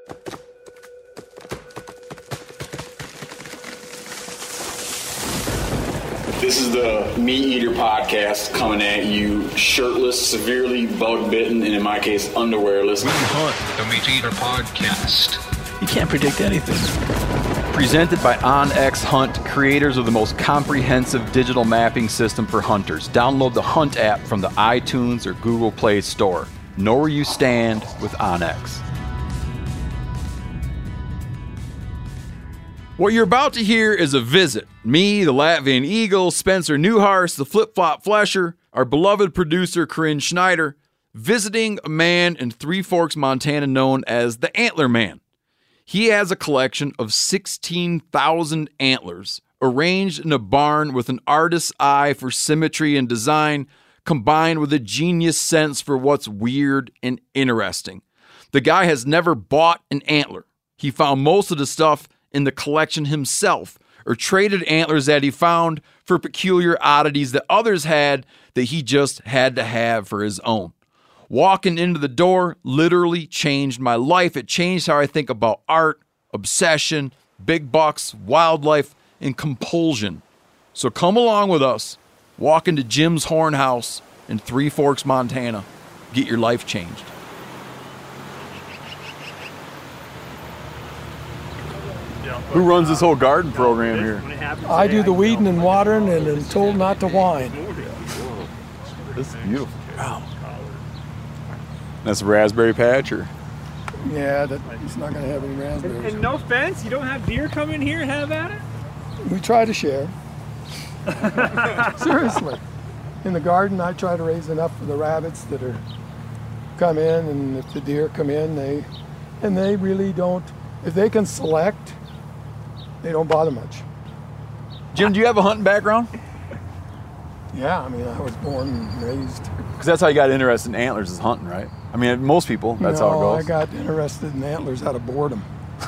This is the Meat Eater Podcast coming at you shirtless, severely bug-bitten, and in my case, underwearless. We hunt the Meat Eater Podcast. You can't predict anything. Presented by OnX Hunt, creators of the most comprehensive digital mapping system for hunters. Download the Hunt app from the iTunes or Google Play Store. Know where you stand with OnX. What you're about to hear is a visit. Me, the Latvian Eagle, Spencer Newhars, the Flip-Flop Flesher, our beloved producer Corinne Schneider, visiting a man in Three Forks, Montana known as the Antler Man. He has a collection of 16,000 antlers arranged in a barn with an artist's eye for symmetry and design, combined with a genius sense for what's weird and interesting. The guy has never bought an antler. He found most of the stuff in the collection himself, or traded antlers that he found for peculiar oddities that others had that he just had to have for his own. Walking into the door literally changed my life. It changed how I think about art, obsession, big bucks, wildlife, and compulsion. So come along with us. Walk into Jim's Horn House in Three Forks, Montana. Get your life changed. Who runs this whole garden program here? I do the weeding and watering and am told not to whine. This is beautiful. Wow. That's a raspberry patch, or? Yeah, he's not going to have any raspberries. And no fence? You don't have deer come in here and have at it? We try to share. Seriously. In the garden, I try to raise enough for the rabbits that come in, and if the deer come in, they really don't. If they can select, they don't bother much. Jim, do you have a hunting background? Yeah, I mean, I was born and raised. Because that's how you got interested in antlers, is hunting, right? I mean, most people, that's how it goes. I got interested in antlers out of boredom.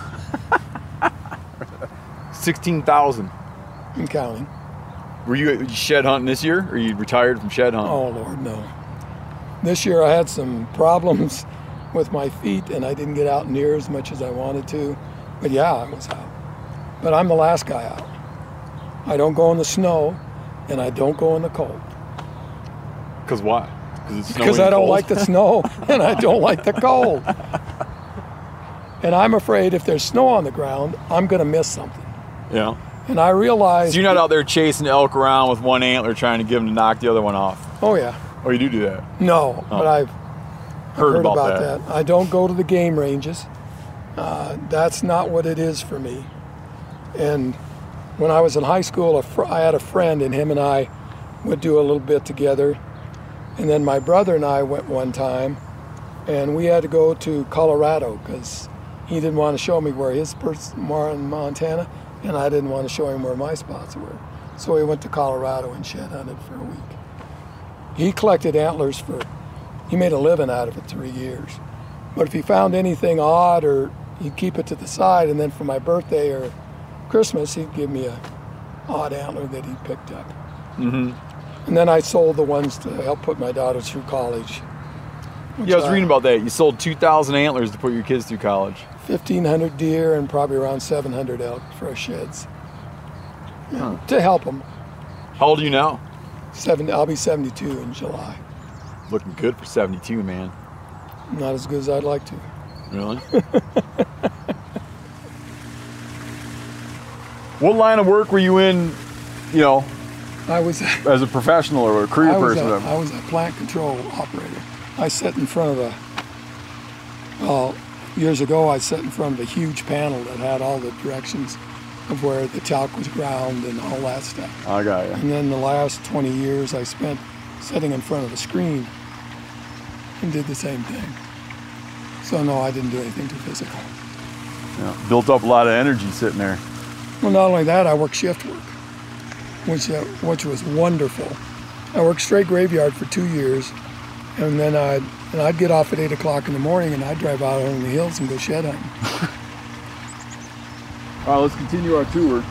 16,000. And counting. Were you shed hunting this year, or you retired from shed hunting? Oh, Lord, no. This year I had some problems with my feet, and I didn't get out near as much as I wanted to. But yeah, I was out. But I'm the last guy out. I don't go in the snow, and I don't go in the cold. Because why? Because I don't like the snow, and I don't like the cold. And I'm afraid if there's snow on the ground, I'm going to miss something. Yeah. And I realize... So you're not out there chasing elk around with one antler trying to get them to knock the other one off? Oh, yeah. Oh, you do that? No, but I've heard about that. I don't go to the game ranges. That's not what it is for me. And when I was in high school, I had a friend, and him and I would do a little bit together. And then my brother and I went one time, and we had to go to Colorado because he didn't want to show me where his spots were in Montana, and I didn't want to show him where my spots were. So we went to Colorado and shed hunted for a week. He collected antlers he made a living out of it 3 years. But if he found anything odd, or he'd keep it to the side, and then for my birthday or Christmas, he'd give me a odd antler that he picked up. Mm-hmm. And then I sold the ones to help put my daughter through college. Yeah, I was reading about that. You sold 2,000 antlers to put your kids through college. 1,500 deer and probably around 700 elk for our sheds. To help them. How old are you now? I'll be 72 in July. Looking good for 72, man. Not as good as I'd like to. Really? What line of work were you in, I was as a professional or a career person? I was a plant control operator. I sat in front of years ago I sat in front of a huge panel that had all the directions of where the talc was ground and all that stuff. I got you. And then the last 20 years I spent sitting in front of a screen and did the same thing. So no, I didn't do anything too physical. Yeah, built up a lot of energy sitting there. Well, not only that, I worked shift work, which was wonderful. I worked straight graveyard for 2 years, and then I'd get off at 8 o'clock in the morning, and I'd drive out on the hills and go shed hunting. All right, let's continue our tour.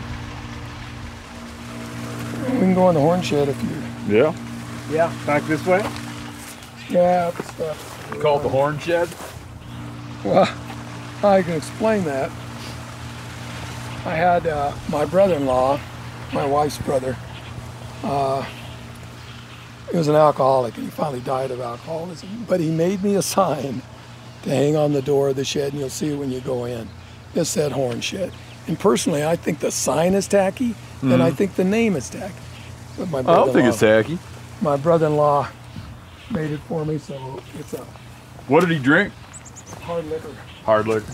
We can go in the horn shed if you... Yeah. Yeah, back this way? Yeah, up the stuff. You call it the horn shed? Well, I can explain that. I had my brother-in-law, my wife's brother. He was an alcoholic, and he finally died of alcoholism. But he made me a sign to hang on the door of the shed, and you'll see it when you go in. It said Horn Shed. And personally, I think the sign is tacky, and I think the name is tacky. But my I don't think it's tacky. My brother-in-law made it for me, so it's a What did he drink? hard liquor. Hard liquor.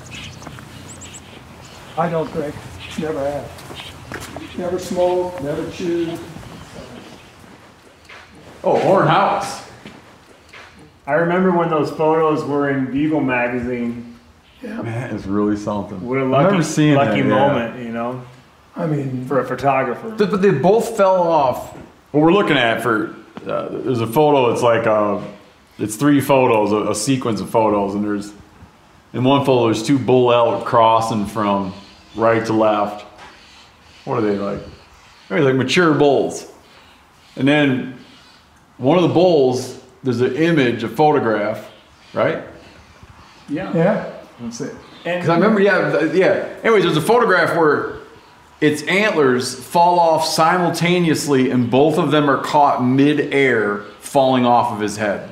I don't drink. Never have. Never smoked, never chewed. Oh, Horn House. I remember when those photos were in Beagle magazine. Yeah. That is really something. What a I lucky, remember seeing lucky that, yeah. moment, you know, I mean, for a photographer. But they both fell off. What we're looking at there's a photo. It's like it's 3 photos, a sequence of photos, and there's in one photo there's 2 bull elk crossing from right to left. What are they like? They're like mature bulls. And then one of the bulls, there's an image, a photograph, right? yeah. That's it. And Because I remember, yeah. Anyways, there's a photograph where its antlers fall off simultaneously, and both of them are caught mid-air, falling off of his head.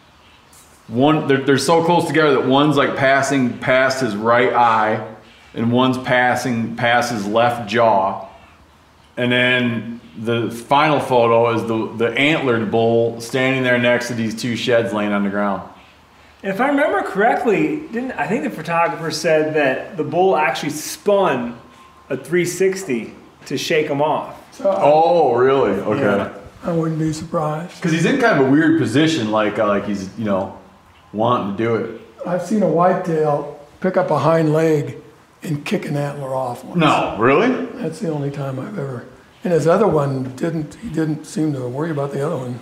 One, they're so close together that one's like passing past his right eye, and one's passing past his left jaw. And then the final photo is the antlered bull standing there next to these 2 sheds laying on the ground. if I remember correctly, I think the photographer said that the bull actually spun a 360 to shake him off. So Oh, really? Okay. Yeah. I wouldn't be surprised. Because he's in kind of a weird position, like he's wanting to do it. I've seen a whitetail pick up a hind leg and kick an antler off once. No, really? That's the only time I've ever. And his other one he didn't seem to worry about the other one.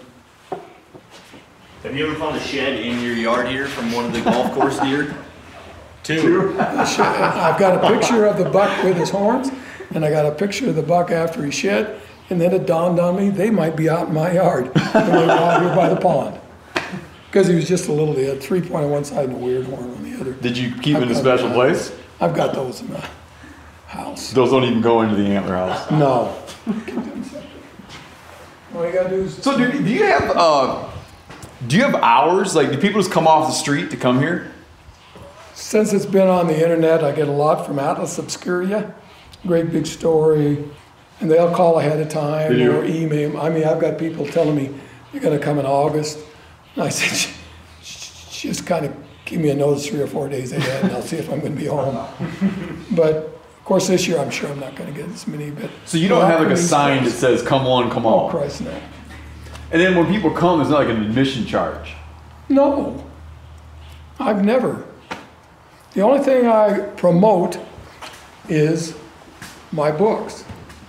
Have you ever found a shed in your yard here from one of the golf course deer? Two. I've got a picture of the buck with his horns, and I got a picture of the buck after he shed, and then it dawned on me they might be out in my yard. And they were out here by the pond. Because he was just a little, he had 3 point on one side and a weird horn on the other. Did you keep him in a special place? I've got those in the house. Those don't even go into the antler house. No. Keep them separate. All you gotta do is. So do you have hours? Like, do people just come off the street to come here? Since it's been on the internet, I get a lot from Atlas Obscuria, great big story, and they'll call ahead of time They do? or email. I mean, I've got people telling me you're going to come in August. And I said, just kind of give me a notice 3 or 4 days ahead, and I'll see if I'm going to be home. But of course, this year I'm sure I'm not going to get as many. But So you don't have like a sign that says "Come on, come Oh on." Christ, no! And then when people come, it's not like an admission charge. No, I've never. The only thing I promote is my books.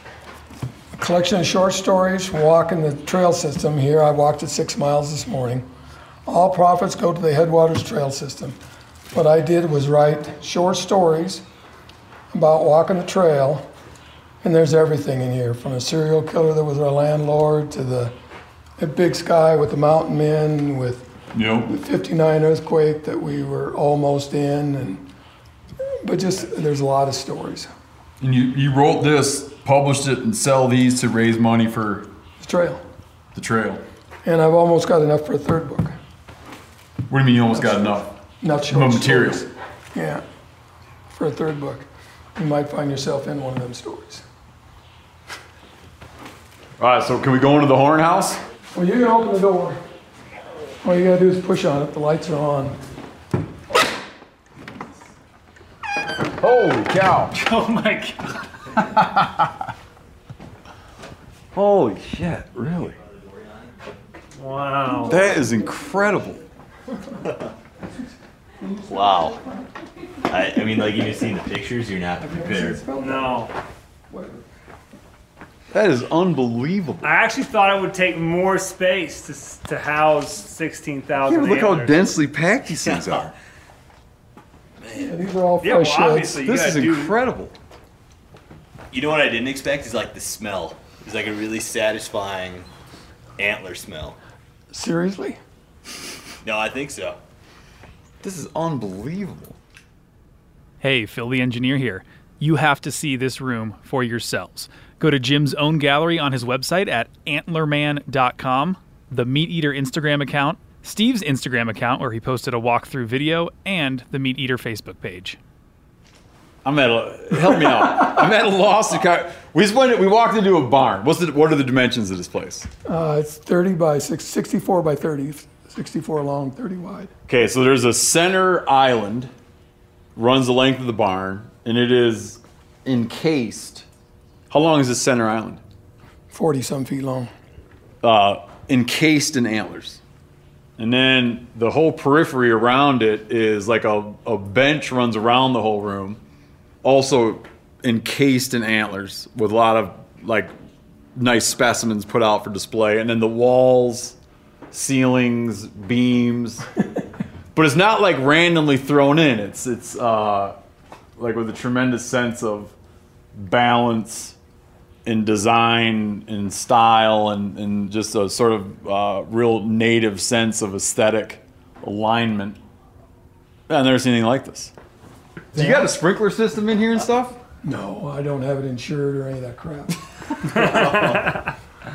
A collection of short stories, Walking the Trail System. Here, I walked it 6 miles this morning. All profits go to the Headwaters Trail System. What I did was write short stories about walking the trail, and there's everything in here, from a serial killer that was our landlord to the big sky with the mountain men, with the 59 earthquake that we were almost in, but just there's a lot of stories. And you wrote this, published it, and sell these to raise money for The trail. the trail. And I've almost got enough for a third book. What do you mean you almost got enough? Not short Material. stories. Yeah, for a third book. You might find yourself in one of them stories. All right, so can we go into the Horn House? Well, you can open the door. All you gotta do is push on it. The lights are on. Holy cow! Oh my God. Holy shit! Really? Wow. That is incredible. Wow. I mean, like, even seeing the pictures, you're not prepared. No. That is unbelievable. I actually thought it would take more space to house 16,000 Look how antlers. densely packed these things are. Yeah, these are all Yeah, well, fresh sheds. obviously, you This is gotta do- incredible. You know what I didn't expect is like the smell. It's like a really satisfying antler smell. Seriously? No, I think so. This is unbelievable. Hey, Phil the Engineer here. You have to see this room for yourselves. Go to Jim's own gallery on his website at antlerman.com, the Meat Eater Instagram account, Steve's Instagram account where he posted a walkthrough video, and the Meat Eater Facebook page. Help me out. I'm at a loss. We walked into a barn. What are the dimensions of this place? It's 30 by 64 by 30, 64 long, 30 wide. Okay, so there's a center island, runs the length of the barn, and it is encased. How long is this center island? 40-some feet long. Encased in antlers. And then the whole periphery around it is like a bench runs around the whole room, also encased in antlers with a lot of like nice specimens put out for display. And then the walls, ceilings, beams. But it's not like randomly thrown in. It's like with a tremendous sense of balance in design and style and just a sort of real native sense of aesthetic alignment. I've never seen anything like this. Do you got a sprinkler system in here and stuff? No, I don't have it insured or any of that crap.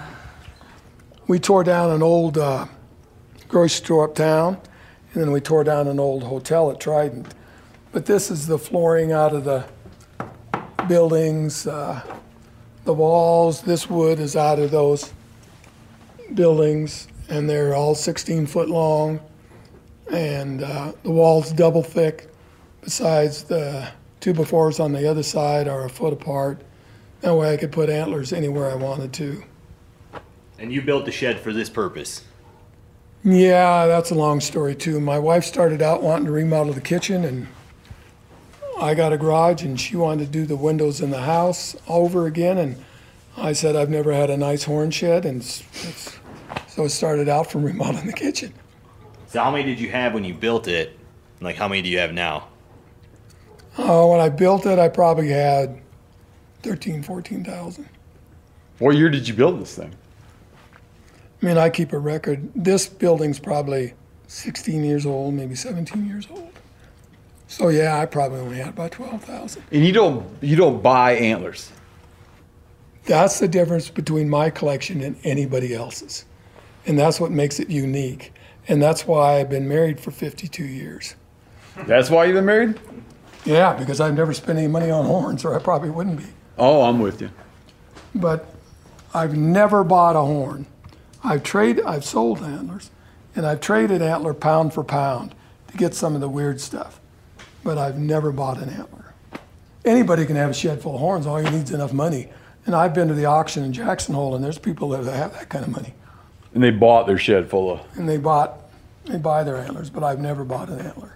We tore down an old grocery store uptown, and then we tore down an old hotel at Trident. But this is the flooring out of the buildings, the walls. This wood is out of those buildings, and they're all 16 foot long, and the walls double thick. Besides, the 2x4s on the other side are a foot apart. That way I could put antlers anywhere I wanted to. And you built the shed for this purpose? Yeah, that's a long story too. My wife started out wanting to remodel the kitchen, and I got a garage, and she wanted to do the windows in the house over again, and I said I've never had a nice horn shed, and so it started out from remodeling the kitchen. So how many did you have when you built it? Like, how many do you have now? When I built it, I probably had 14,000. What year did you build this thing? I mean, I keep a record. This building's probably 16 years old, maybe 17 years old. So yeah, I probably only had about 12,000. And you don't buy antlers. That's the difference between my collection and anybody else's. And that's what makes it unique. And that's why I've been married for 52 years. That's why you've been married? Yeah, because I've never spent any money on horns, or I probably wouldn't be. Oh, I'm with you. But I've never bought a horn. I've sold antlers, and I've traded antler pound for pound to get some of the weird stuff. But I've never bought an antler. Anybody can have a shed full of horns. All you need is enough money. And I've been to the auction in Jackson Hole, and there's people that have that kind of money. And they bought their shed full of... And they buy their antlers, but I've never bought an antler.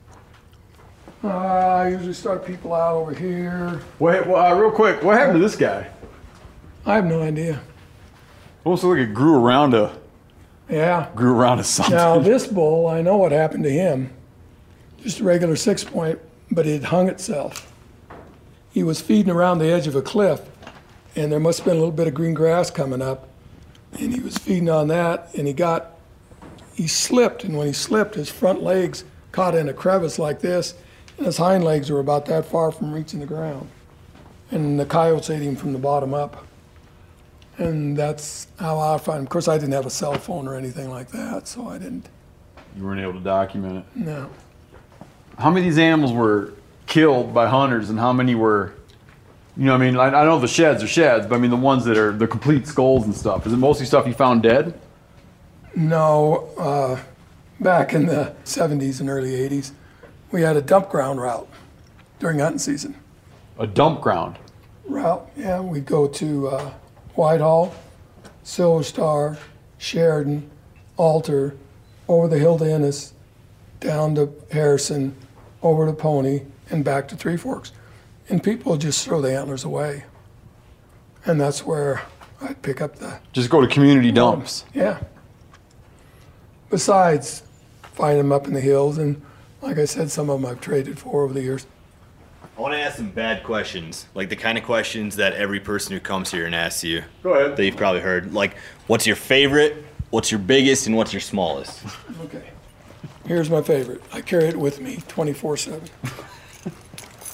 I usually start people out over here. Real quick, what happened to this guy? I have no idea. Almost like it grew around to something. Now this bull, I know what happened to him. Just a regular 6-point, but it hung itself. He was feeding around the edge of a cliff, and there must have been a little bit of green grass coming up, and he was feeding on that, and he slipped, and when he slipped, his front legs caught in a crevice like this, and his hind legs were about that far from reaching the ground. And the coyotes ate him from the bottom up. And that's how I found him. Of course, I didn't have a cell phone or anything like that, so I didn't. You weren't able to document it? No. How many of these animals were killed by hunters, and how many were, I know the sheds are sheds, but I mean the ones that are the complete skulls and stuff. Is it mostly stuff you found dead? No. Back in the 70s and early 80s, we had a dump ground route during hunting season. A dump ground? Route, yeah. We'd go to Whitehall, Silver Star, Sheridan, Alter, over the hill to Ennis, down to Harrison, over to Pony, and back to Three Forks. And people would just throw the antlers away. And that's where I'd pick up the... Just go to community dumps? Yeah. Besides, find them up in the hills, and like I said, some of them I've traded for over the years. I want to ask some bad questions, like the kind of questions that every person who comes here and asks you. Go ahead. That you've probably heard. Like, what's your favorite, what's your biggest, and what's your smallest? Okay. Here's my favorite. I carry it with me 24/7.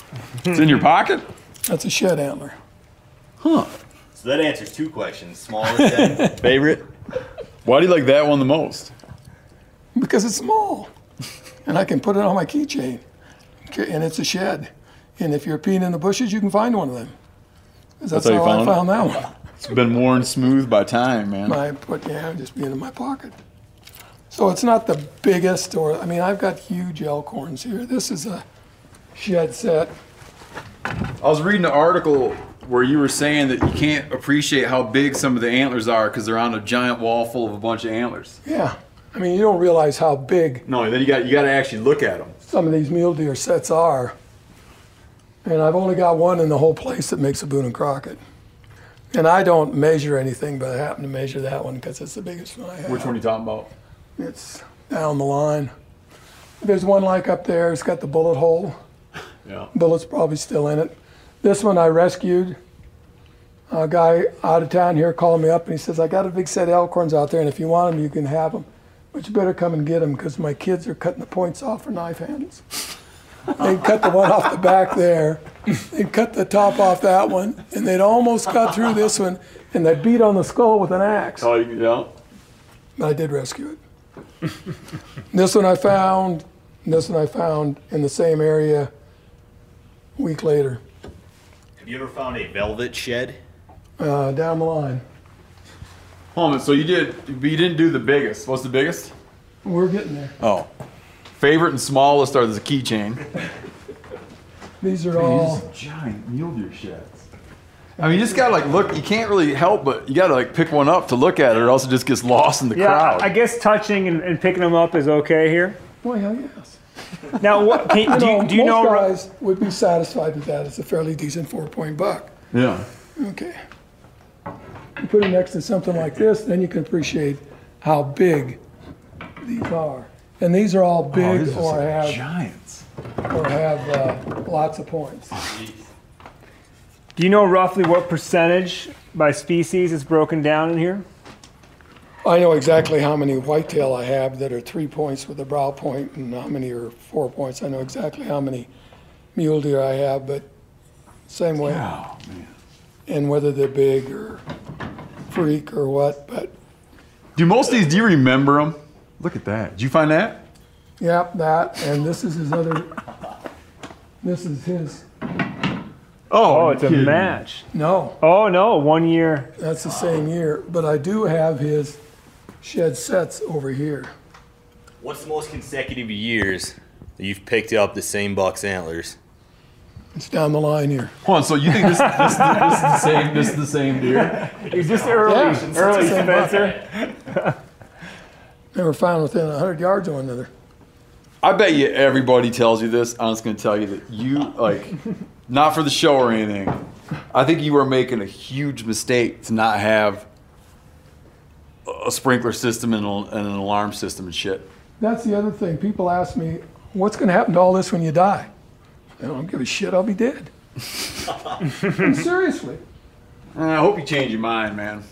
It's in your pocket? That's a shed antler. Huh. So that answers 2 questions. Smaller shed, favorite. Why do you like that one the most? Because it's small, and I can put it on my keychain, and it's a shed. And if you're peeing in the bushes, you can find one of them. 'Cause that's how you how I found it? found that one. It's been worn smooth by time, man. Just being in my pocket. So it's not the biggest, I've got huge elk horns here. This is a shed set. I was reading an article where you were saying that you can't appreciate how big some of the antlers are because they're on a giant wall full of a bunch of antlers. Yeah, you don't realize how big No, then you got to actually look at them. some of these mule deer sets are. And I've only got one in the whole place that makes a Boone and Crockett. And I don't measure anything, but I happen to measure that one because it's the biggest one I have. Which one are you talking about? It's down the line. There's one like up there. It's got the bullet hole. Yeah. Bullet's probably still in it. This one I rescued. A guy out of town here called me up and he says, I got a big set of elk horns out there, and if you want them, you can have them. But you better come and get them because my kids are cutting the points off for knife handles. They'd cut the one off the back there. They'd cut the top off that one, and they'd almost cut through this one, and they'd beat on the skull with an axe. Oh, yeah. But I did rescue it. This one I found in the same area a week later, Have you ever found a velvet shed? down the line. Hold on, so you didn't do the biggest. What's the biggest? We're getting there. Oh. Favorite and smallest are the keychain. These are all, Giant mule deer sheds. You just gotta look. You can't really help, but you gotta pick one up to look at it, or else it just gets lost in the crowd. I guess touching and picking them up is okay here. well, hell yes. Now, what do you most know? guys would be satisfied with that. It's a fairly decent 4-point buck. Yeah. Okay. You put it next to something like this, then you can appreciate how big these are. And these are all big or giants. have lots of points. Do you know roughly what percentage by species is broken down in here? I know exactly how many whitetail I have that are 3 points with a brow point and how many are 4 points. I know exactly how many mule deer I have, but same way. Oh man. And whether they're big or freak or what, but Do you remember them? Look at that. Did you find that? yeah, that, and this is his other, this is his, Oh, it's a kidding me. match. no, Oh no, 1 year. that's the same year, but I do have his shed sets over here. What's the most consecutive years that you've picked up the same buck's antlers? It's down the line here. Hold on. So you think this is the same? This is the same deer? Is this early, Yeah, it's early the same buck. Spencer? They were found within 100 yards of one another. I bet you everybody tells you this. I'm just going to tell you that you not for the show or anything. I think you are making a huge mistake to not have a sprinkler system and an alarm system and shit. That's the other thing. People ask me, what's going to happen to all this when you die? I don't give a shit. I'll be dead. Seriously. I hope you change your mind, man.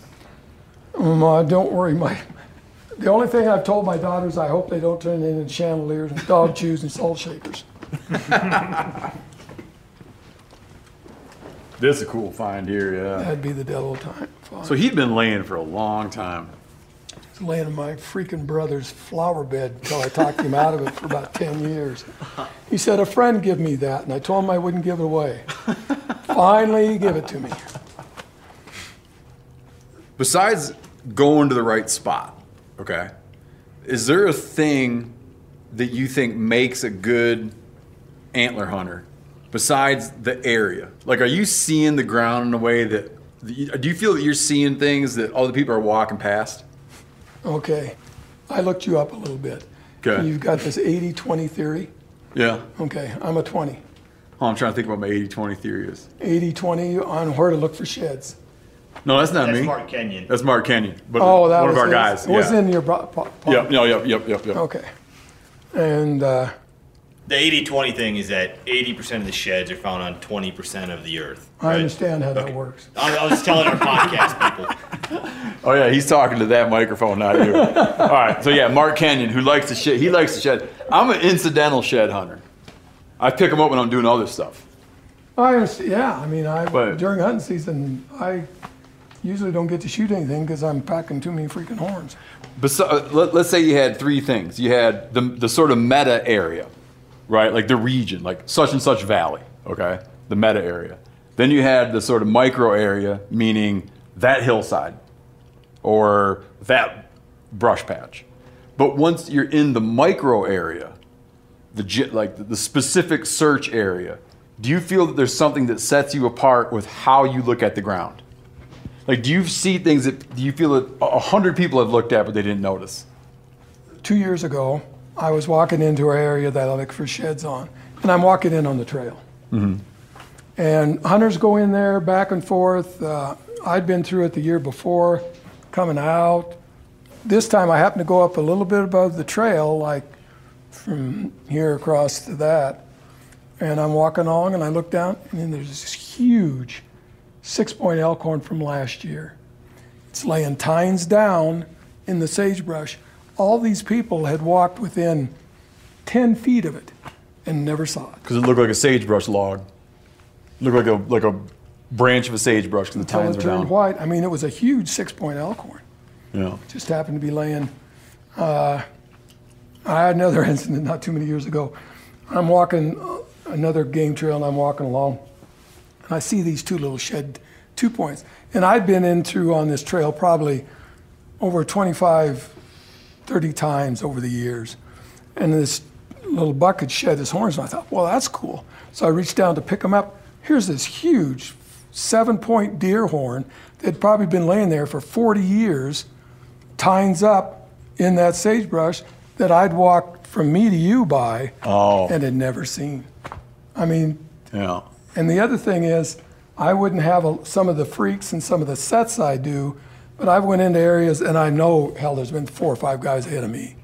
Don't worry. The only thing I've told my daughters, I hope they don't turn into chandeliers and dog chews and salt shakers. This is a cool find here, yeah. That'd be the devil time. So he'd been laying for a long time. He's laying in my freaking brother's flower bed until I talked him out of it for about 10 years. He said, a friend give me that, and I told him I wouldn't give it away. Finally, he gave it to me. Besides going to the right spot, okay, is there a thing that you think makes a good antler hunter besides the area? Are you seeing the ground in a way that, do you feel that you're seeing things that other people are walking past? Okay. I looked you up a little bit. Okay. You've got this 80-20 theory. Yeah. Okay, I'm a 20. Oh, I'm trying to think what my 80-20 theory is. 80-20 on where to look for sheds. No, that's not That's me. Mark Kenyon. That's Mark Kenyon. But Oh, that one was of our his. guys. It was yeah. in your Yep. Okay. And The 80-20 thing is that 80% of the sheds are found on 20% of the earth. I understand how that works. I was telling our podcast people. Oh yeah, he's talking to that microphone, not you. All right, so yeah, Mark Kenyon, who likes to shed. He likes to shed. I'm an incidental shed hunter. I pick them up when I'm doing other stuff. I understand. Yeah, I mean, But- during hunting season, I usually don't get to shoot anything because I'm packing too many freaking horns. Let's say you had three things. You had the sort of meta area, right? Like the region, like such and such valley, okay? The meta area. Then you had the sort of micro area, meaning that hillside or that brush patch. But once you're in the micro area, the specific search area, do you feel that there's something that sets you apart with how you look at the ground? Like, do you see things do you feel that 100 people have looked at but they didn't notice? 2 years ago, I was walking into an area that I look for sheds on, and I'm walking in on the trail. Mm-hmm. And hunters go in there back and forth. I'd been through it the year before, coming out. This time I happened to go up a little bit above the trail, like from here across to that. And I'm walking along and I look down, and then there's this huge 6-point elkhorn from last year. It's laying tines down in the sagebrush. All these people had walked within 10 feet of it and never saw it. Because it looked like a sagebrush log. It looked like a branch of a sagebrush because the Until tines it were turned down. white. I mean, it was a huge 6-point elkhorn. Yeah. Just happened to be laying. I had another incident not too many years ago. I'm walking another game trail and I'm walking along. And I see these two little shed 2 points. And I'd been in through on this trail probably over 25, 30 times over the years. And this little buck had shed his horns, and I thought, well, that's cool. So I reached down to pick him up. Here's this huge 7-point deer horn that had probably been laying there for 40 years, tines up in that sagebrush that I'd walked from me to you by and had never seen. I mean, Yeah. and the other thing is, I wouldn't have some of the freaks and some of the sets I do, but I went into areas and I know, hell, there's been 4 or 5 guys ahead of me.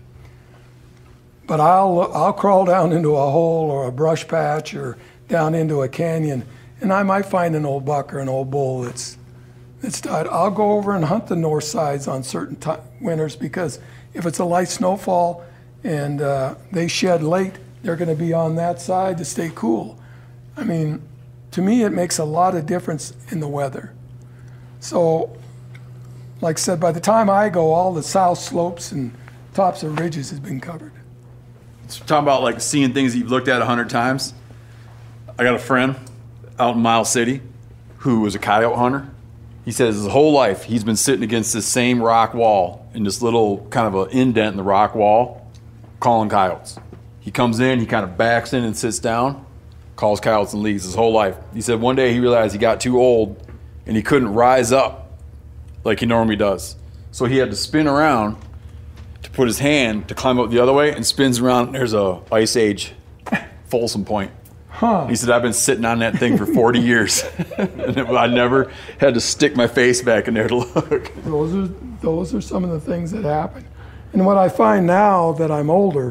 But I'll crawl down into a hole or a brush patch or down into a canyon, and I might find an old buck or an old bull that's died. I'll go over and hunt the north sides on certain winters because if it's a light snowfall and they shed late, they're going to be on that side to stay cool. I mean, to me, it makes a lot of difference in the weather. So, like I said, by the time I go, all the south slopes and tops of ridges has been covered. So talking about like seeing things that you've looked at 100 times. I got a friend out in Miles City who was a coyote hunter. He says his whole life he's been sitting against this same rock wall in this little kind of an indent in the rock wall, calling coyotes. He comes in, he kind of backs in and sits down, calls coyotes and leaves his whole life. He said one day he realized he got too old and he couldn't rise up like he normally does. So he had to spin around to put his hand to climb up the other way, and spins around, and there's a Ice Age Folsom Point. He said, I've been sitting on that thing for 40 years. And I never had to stick my face back in there to look. Those are some of the things that happen. And what I find now that I'm older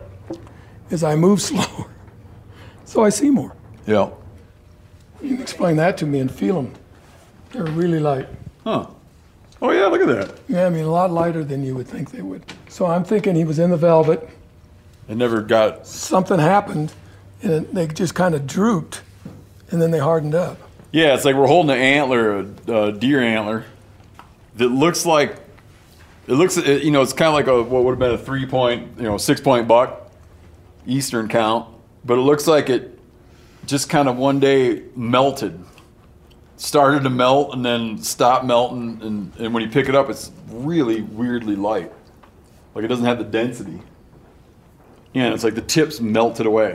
is I move slower. So I see more. Yeah. You can explain that to me and feel them. They're really light. Huh. Oh, yeah, look at that. Yeah, I mean, a lot lighter than you would think they would. So I'm thinking he was in the velvet. It never got... Something happened, and they just kind of drooped, and then they hardened up. Yeah, it's like we're holding an antler, a deer antler, that looks like... it's kind of like what would have been a 3-point, 6-point buck, Eastern count. But it looks like it just kind of one day melted. Started to melt and then stopped melting, and when you pick it up, it's really weirdly light. Like it doesn't have the density. Yeah, and it's like the tips melted away.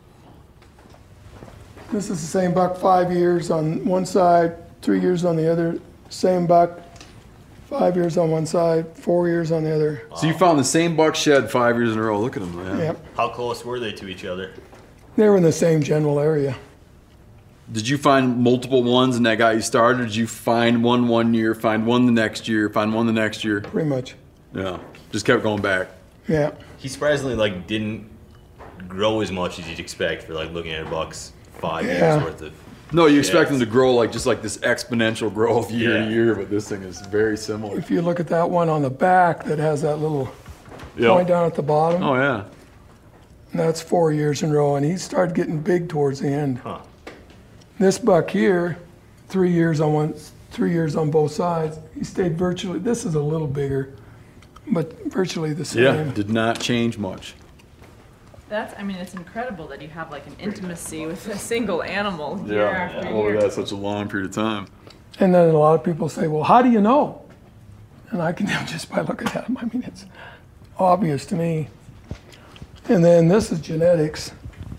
This is the same buck, 5 years on one side, 3 years on the other. Same buck, 5 years on one side, 4 years on the other. So you found the same buck shed 5 years in a row. Look at them, man. Yep. How close were they to each other? They were in the same general area. Did you find multiple ones and that got you started? Or did you find one year, find one the next year, find one the next year? Pretty much. Yeah, just kept going back. Yeah. He surprisingly didn't grow as much as you'd expect for looking at a buck's 5 years worth of. No, you expect them to grow this exponential growth year to Yeah. year, but this thing is very similar. If you look at that one on the back that has that little point down at the bottom, Oh yeah. that's 4 years in a row, and he started getting big towards the end. Huh. This buck here, 3 years on 3 years on both sides, he stayed virtually, this is a little bigger, but virtually the same. Yeah, did not change much. It's incredible that you have like an intimacy with a single animal year after over year. that such a long period of time. And then a lot of people say, well, how do you know? And I can tell just by looking at them. I mean, it's obvious to me. And then this is genetics.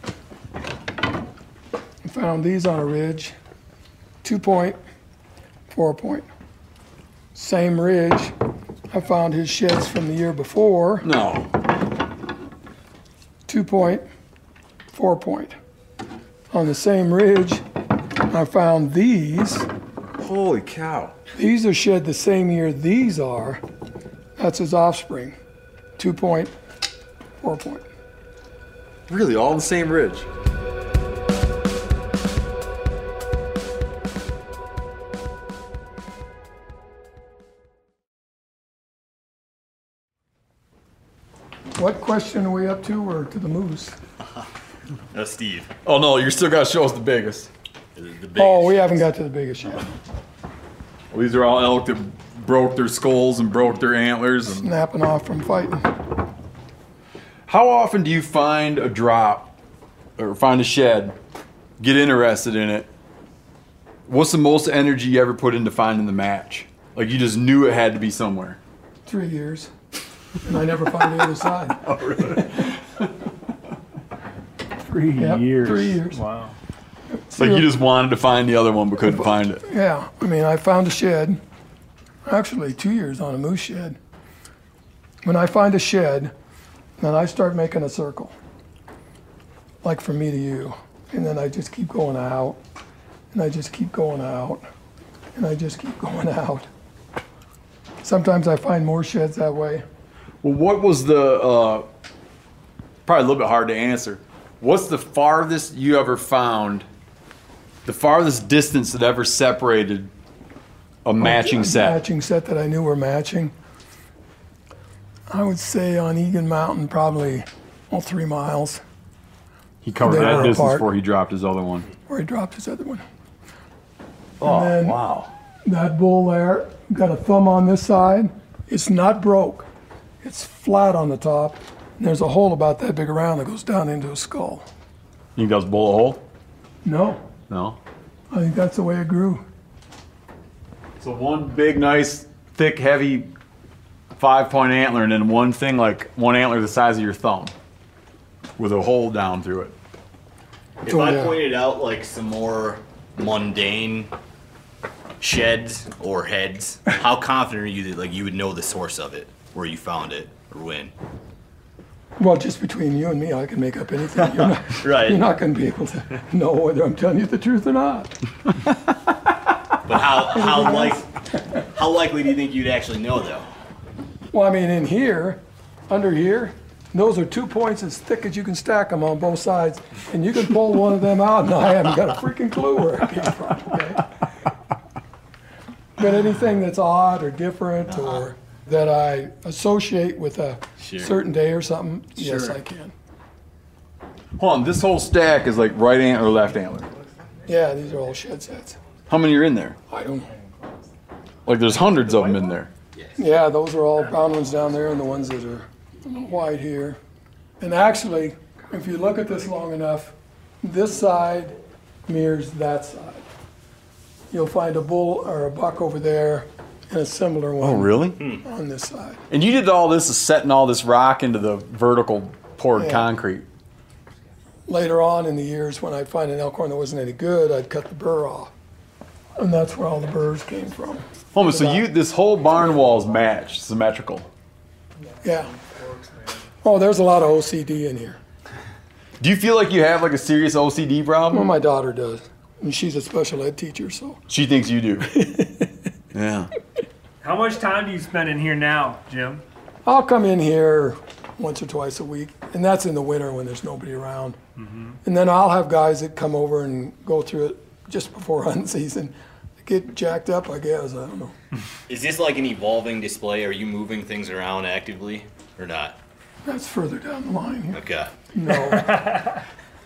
I found these on a ridge, 2 point, 4 point. Same ridge. I found his sheds from the year before, No. 2 point, 4 point. On the same ridge, I found these. Holy cow. These are shed the same year these are. That's his offspring. 2 point, 4 point. Really, all on the same ridge. What question are we up to, or to the moose? No, Steve. Oh no, you still got to show us the biggest. The biggest. Oh, we haven't got to the biggest yet. Well, these are all elk that broke their skulls and broke their antlers. And Snapping off from fighting. how often do you find a drop or find a shed, get interested in it? What's the most energy you ever put into finding the match? Like you just knew it had to be somewhere. 3 years. And I never found the other side. Oh, really? 3 Yep, years. 3 years. Wow. Like you just wanted to find the other one but couldn't find it. Yeah, I mean, I found a shed, actually 2 years on a moose shed. When I find a shed, then I start making a circle, like from me to you. And then I just keep going out, and I just keep going out, and I just keep going out. Sometimes I find more sheds that way. Well, what was the, probably a little bit hard to answer. What's the farthest you ever found, the farthest distance that ever separated a matching set? Matching set that I knew were matching. I would say on Egan Mountain, probably 3 miles, He covered They that were distance apart. before he dropped his other one. where he dropped his other one. Oh, then- wow. That bull there, got a thumb on this side. It's not broke. It's flat on the top. And there's a hole about that big around that goes down into his skull. You think that was bullet hole? No, No. I think that's the way it grew. So one big, nice, thick, heavy 5-point antler, and then one thing like one antler the size of your thumb with a hole down through it. If Oh, I yeah. pointed out like some more mundane sheds or heads, how confident are you that like you would know the source of it, where you found it, or when? Well, just between you and me, I can make up anything. Right. You're not going to be able to know whether I'm telling you the truth or not. But how likely do you think you'd actually know though? Well, I mean, in here, under here, those are 2 points as thick as you can stack them on both sides. And you can pull one of them out, and I haven't got a freaking clue where it came from, okay? But anything that's odd or different or that I associate with a certain day or something, yes, I can. Hold on, this whole stack is like right antler, left antler. Yeah, these are all shed sets. How many are in there? I don't know. Like there's hundreds of them in there. Yeah, those are all brown ones down there and the ones that are white here. And actually, if you look at this long enough, this side mirrors that side. You'll find a bull or a buck over there and a similar one Oh, really? on this side. And you did all this, is setting all this rock into the vertical poured Yeah. concrete. Later on in the years, when I'd find an elkhorn that wasn't any good, I'd cut the burr off. And that's where all the burrs came from. Hold on, so this whole barn wall is matched, symmetrical. Yeah. Oh, there's a lot of OCD in here. Do you feel like you have like a serious OCD Well, problem? my daughter does. And she's a special ed teacher, so. She thinks you do. Yeah. How much time do you spend in here now, Jim? I'll come in here once or twice a week, and that's in the winter when there's nobody around. And then I'll have guys that come over and go through it just before hunting season. Get jacked up, I guess. I don't know. Is this like an evolving display? Are you moving things around actively or not? That's further down the line here. Okay. No.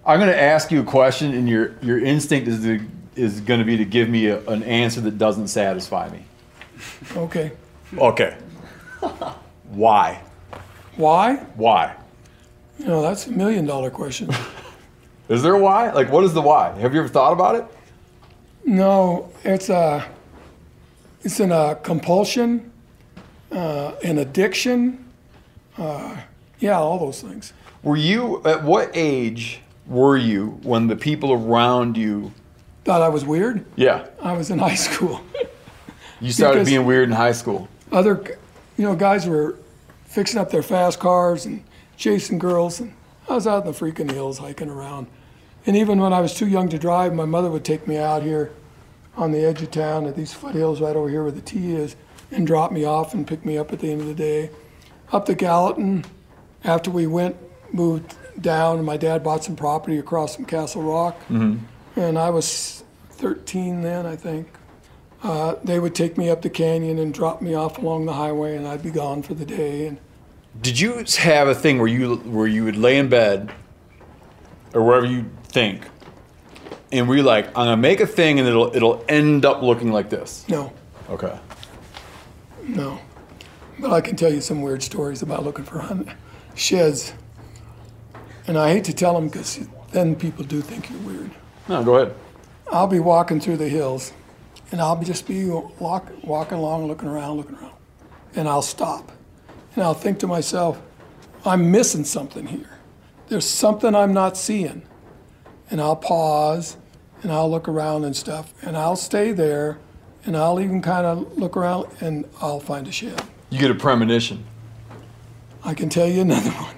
I'm going to ask you a question, and your instinct is going to be to give me an answer that doesn't satisfy me. Okay. Okay. Why? Why? Why? You know, that's $1 million question. Is there a why? Like, what is the why? Have you ever thought about it? No, it's a compulsion, an addiction. Yeah, all those things. At what age were you when the people around you Thought I was weird? Yeah. I was in high school. You started being weird in high school. Other, guys were fixing up their fast cars and chasing girls, and I was out in the freaking hills hiking around. And even when I was too young to drive, my mother would take me out here on the edge of town at these foothills right over here where the T is, and drop me off and pick me up at the end of the day. Up to Gallatin, after we moved down, and my dad bought some property across from Castle Rock. Mm-hmm. And I was 13 then, I think. They would take me up the canyon and drop me off along the highway, and I'd be gone for the day. And did you have a thing where you would lay in bed or wherever you think, and were you like, I'm gonna make a thing and it'll end up looking like this? No. Okay. No. But I can tell you some weird stories about looking for sheds. And I hate to tell them because then people do think you're weird. No, go ahead. I'll be walking through the hills, and I'll just be walking along, looking around, and I'll stop. And I'll think to myself, I'm missing something here. There's something I'm not seeing. And I'll pause, and I'll look around and stuff, and I'll stay there, and I'll even kind of look around, and I'll find a shed. You get a premonition. I can tell you another one.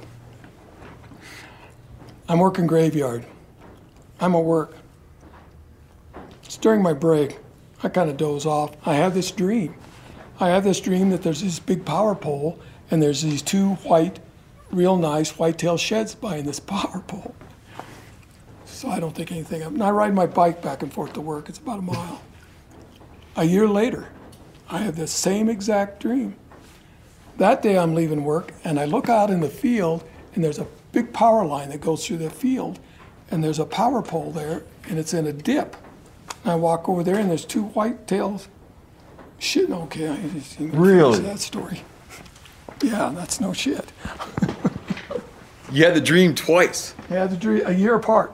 I'm working graveyard. I'm at work. It's during my break. I kind of doze off. I have this dream. That there's this big power pole, and there's these two white, real nice whitetail sheds behind this power pole. So I don't think anything of it. And I ride my bike back and forth to work. It's about a mile. A year later, I have the same exact dream. That day I'm leaving work, and I look out in the field, and there's a big power line that goes through the field, and there's a power pole there, and it's in a dip. And I walk over there, and there's two white tails. Shit, okay, I just really? That story. Yeah, that's no shit. You had the dream twice. I had the dream a year apart.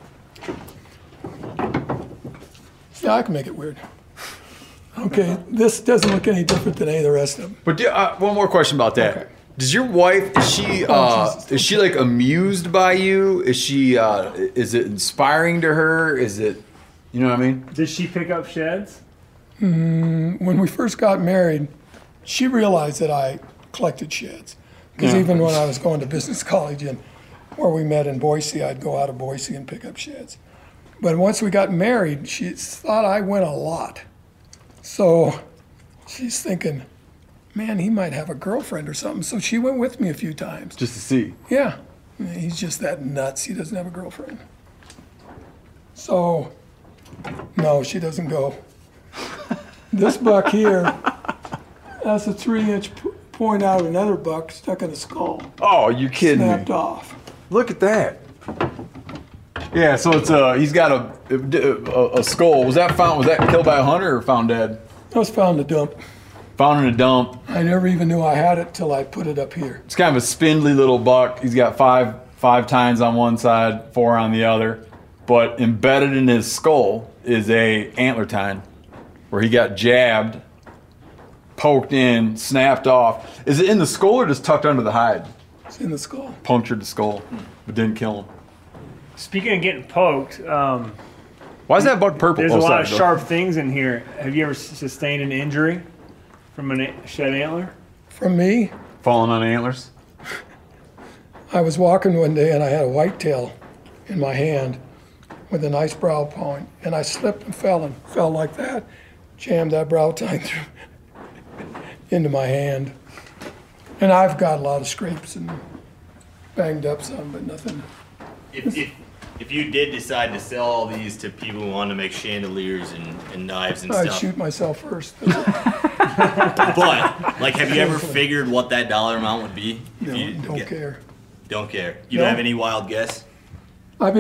Yeah, I can make it weird. Okay, this doesn't look any different than any of the rest of them. But one more question about that. Okay. Does your wife, is she like amused by you? Is she, is it inspiring to her? Is it, you know what I mean? Did she pick up sheds? When we first got married, she realized that I collected sheds. Because even when I was going to business college and where we met in Boise, I'd go out of Boise and pick up sheds. But once we got married, she thought I went a lot. So she's thinking, man, he might have a girlfriend or something. So she went with me a few times. Just to see. Yeah. He's just that nuts. He doesn't have a girlfriend. So, no, she doesn't go. This buck here, that's a 3-inch point out of another buck stuck in the skull. Oh, you're kidding Snapped me. off. Look at that. Yeah, so it's he's got a skull. Was that killed by a hunter or found dead? It was found in a dump. Found in a dump. I never even knew I had it till I put it up here. It's kind of a spindly little buck. He's got five tines on one side, 4 on the other. But embedded in his skull is a antler tine where he got jabbed, poked in, snapped off. Is it in the skull or just tucked under the hide? It's in the skull. Punctured the skull, but didn't kill him. Speaking of getting poked, why is that buck purple? There's a lot of sharp things in here. Have you ever sustained an injury from a shed antler? From me? Falling on antlers? I was walking one day and I had a whitetail in my hand with a nice brow point, and I slipped and fell like that, jammed that brow tine through into my hand. And I've got a lot of scrapes and banged up some, but nothing. If you did decide to sell all these to people who want to make chandeliers and knives and I'd stuff, shoot myself first. but like, have you ever figured what that dollar amount would be? No, don't care. Don't care. You don't have any wild guess? I've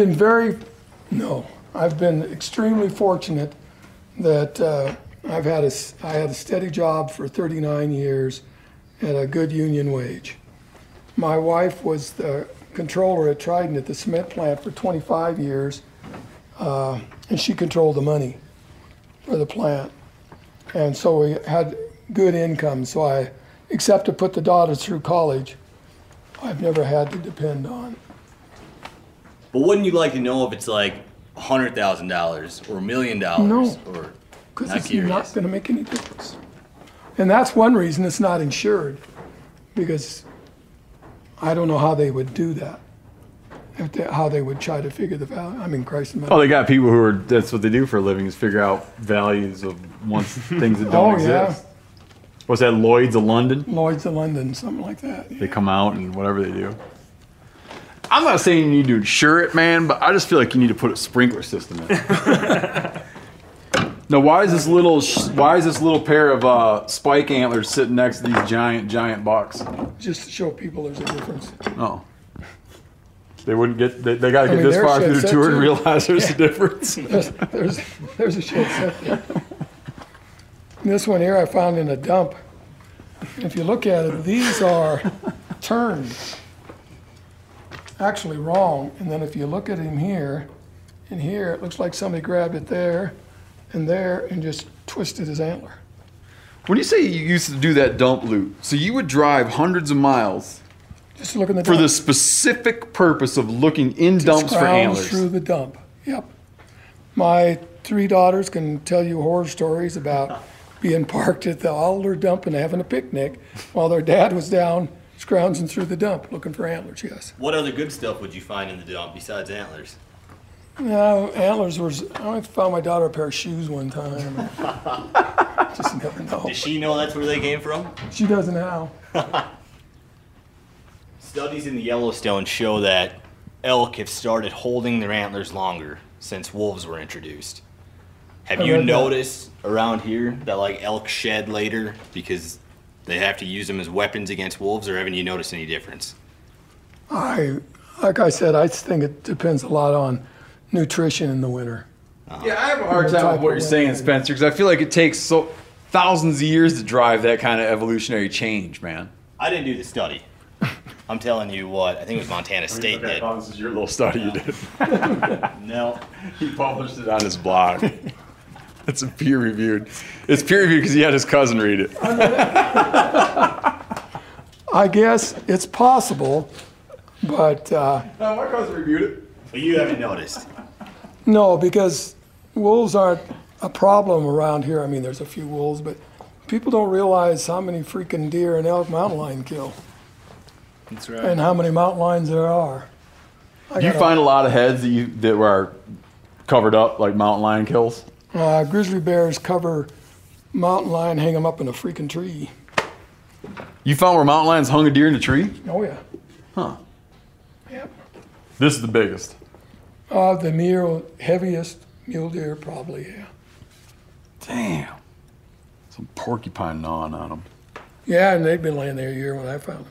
been extremely fortunate that I had a steady job for 39 years at a good union wage. My wife was the controller at Trident at the cement plant for 25 years, and she controlled the money for the plant. And so we had good income, so except to put the daughters through college, I've never had to depend on. But wouldn't you like to know if it's like $100,000 or $1 million? No, or because not it's curious? not going to make any difference. And that's one reason it's not insured, because I don't know how they would do that, how they would try to figure the value. I mean, Christ. Oh, they got people who are, that's what they do for a living, is figure out values of things that don't exist. What's that, Lloyd's of London? Lloyd's of London, something like that. Yeah. They come out and whatever they do. I'm not saying you need to insure it, man, but I just feel like you need to put a sprinkler system in. Now, why is this little pair of spike antlers sitting next to these giant bucks? Just to show people there's a difference. Oh. They wouldn't get, they got to get this far through the tour and realize there's a difference. There's a shed set there. This one here I found in a dump. If you look at it, these are turned. Actually wrong. And then if you look at him here, and here, it looks like somebody grabbed it there and just twisted his antler. When you say you used to do that dump loop, so you would drive hundreds of miles just look in the for dump. the specific purpose of looking in dumps for antlers. Through the dump. Yep. My 3 daughters can tell you horror stories about being parked at the Alder dump and having a picnic while their dad was down scrounging through the dump looking for antlers, yes. What other good stuff would you find in the dump besides antlers? No, antlers was, I found my daughter a pair of shoes one time. Just never know. Does she know that's where they came from? She doesn't now. Studies in the Yellowstone show that elk have started holding their antlers longer since wolves were introduced. Have you noticed around here that like elk shed later because they have to use them as weapons against wolves, or haven't you noticed any difference? Like I said, I think it depends a lot on nutrition in the winter. Yeah, I have a hard time with what you're saying, Spencer, because I feel like it takes thousands of years to drive that kind of evolutionary change, man. I didn't do the study. I'm telling you what, I think it was Montana State did. This is your little study you did. No. He published it on his blog. It's peer-reviewed. It's peer-reviewed because he had his cousin read it. I guess it's possible, but... No, my cousin reviewed it. But you haven't noticed. No, because wolves aren't a problem around here. I mean, there's a few wolves, but people don't realize how many freaking deer an elk mountain lion kill. That's right. And how many mountain lions there are. Do you find a lot of heads that were covered up like mountain lion kills? Grizzly bears cover mountain lion, hang them up in a freaking tree. You found where mountain lions hung a deer in a tree? Oh, yeah. Huh. Yep. This is the biggest. The heaviest mule deer, probably, yeah. Damn. Some porcupine gnawing on them. Yeah, and they've been laying there a year when I found them.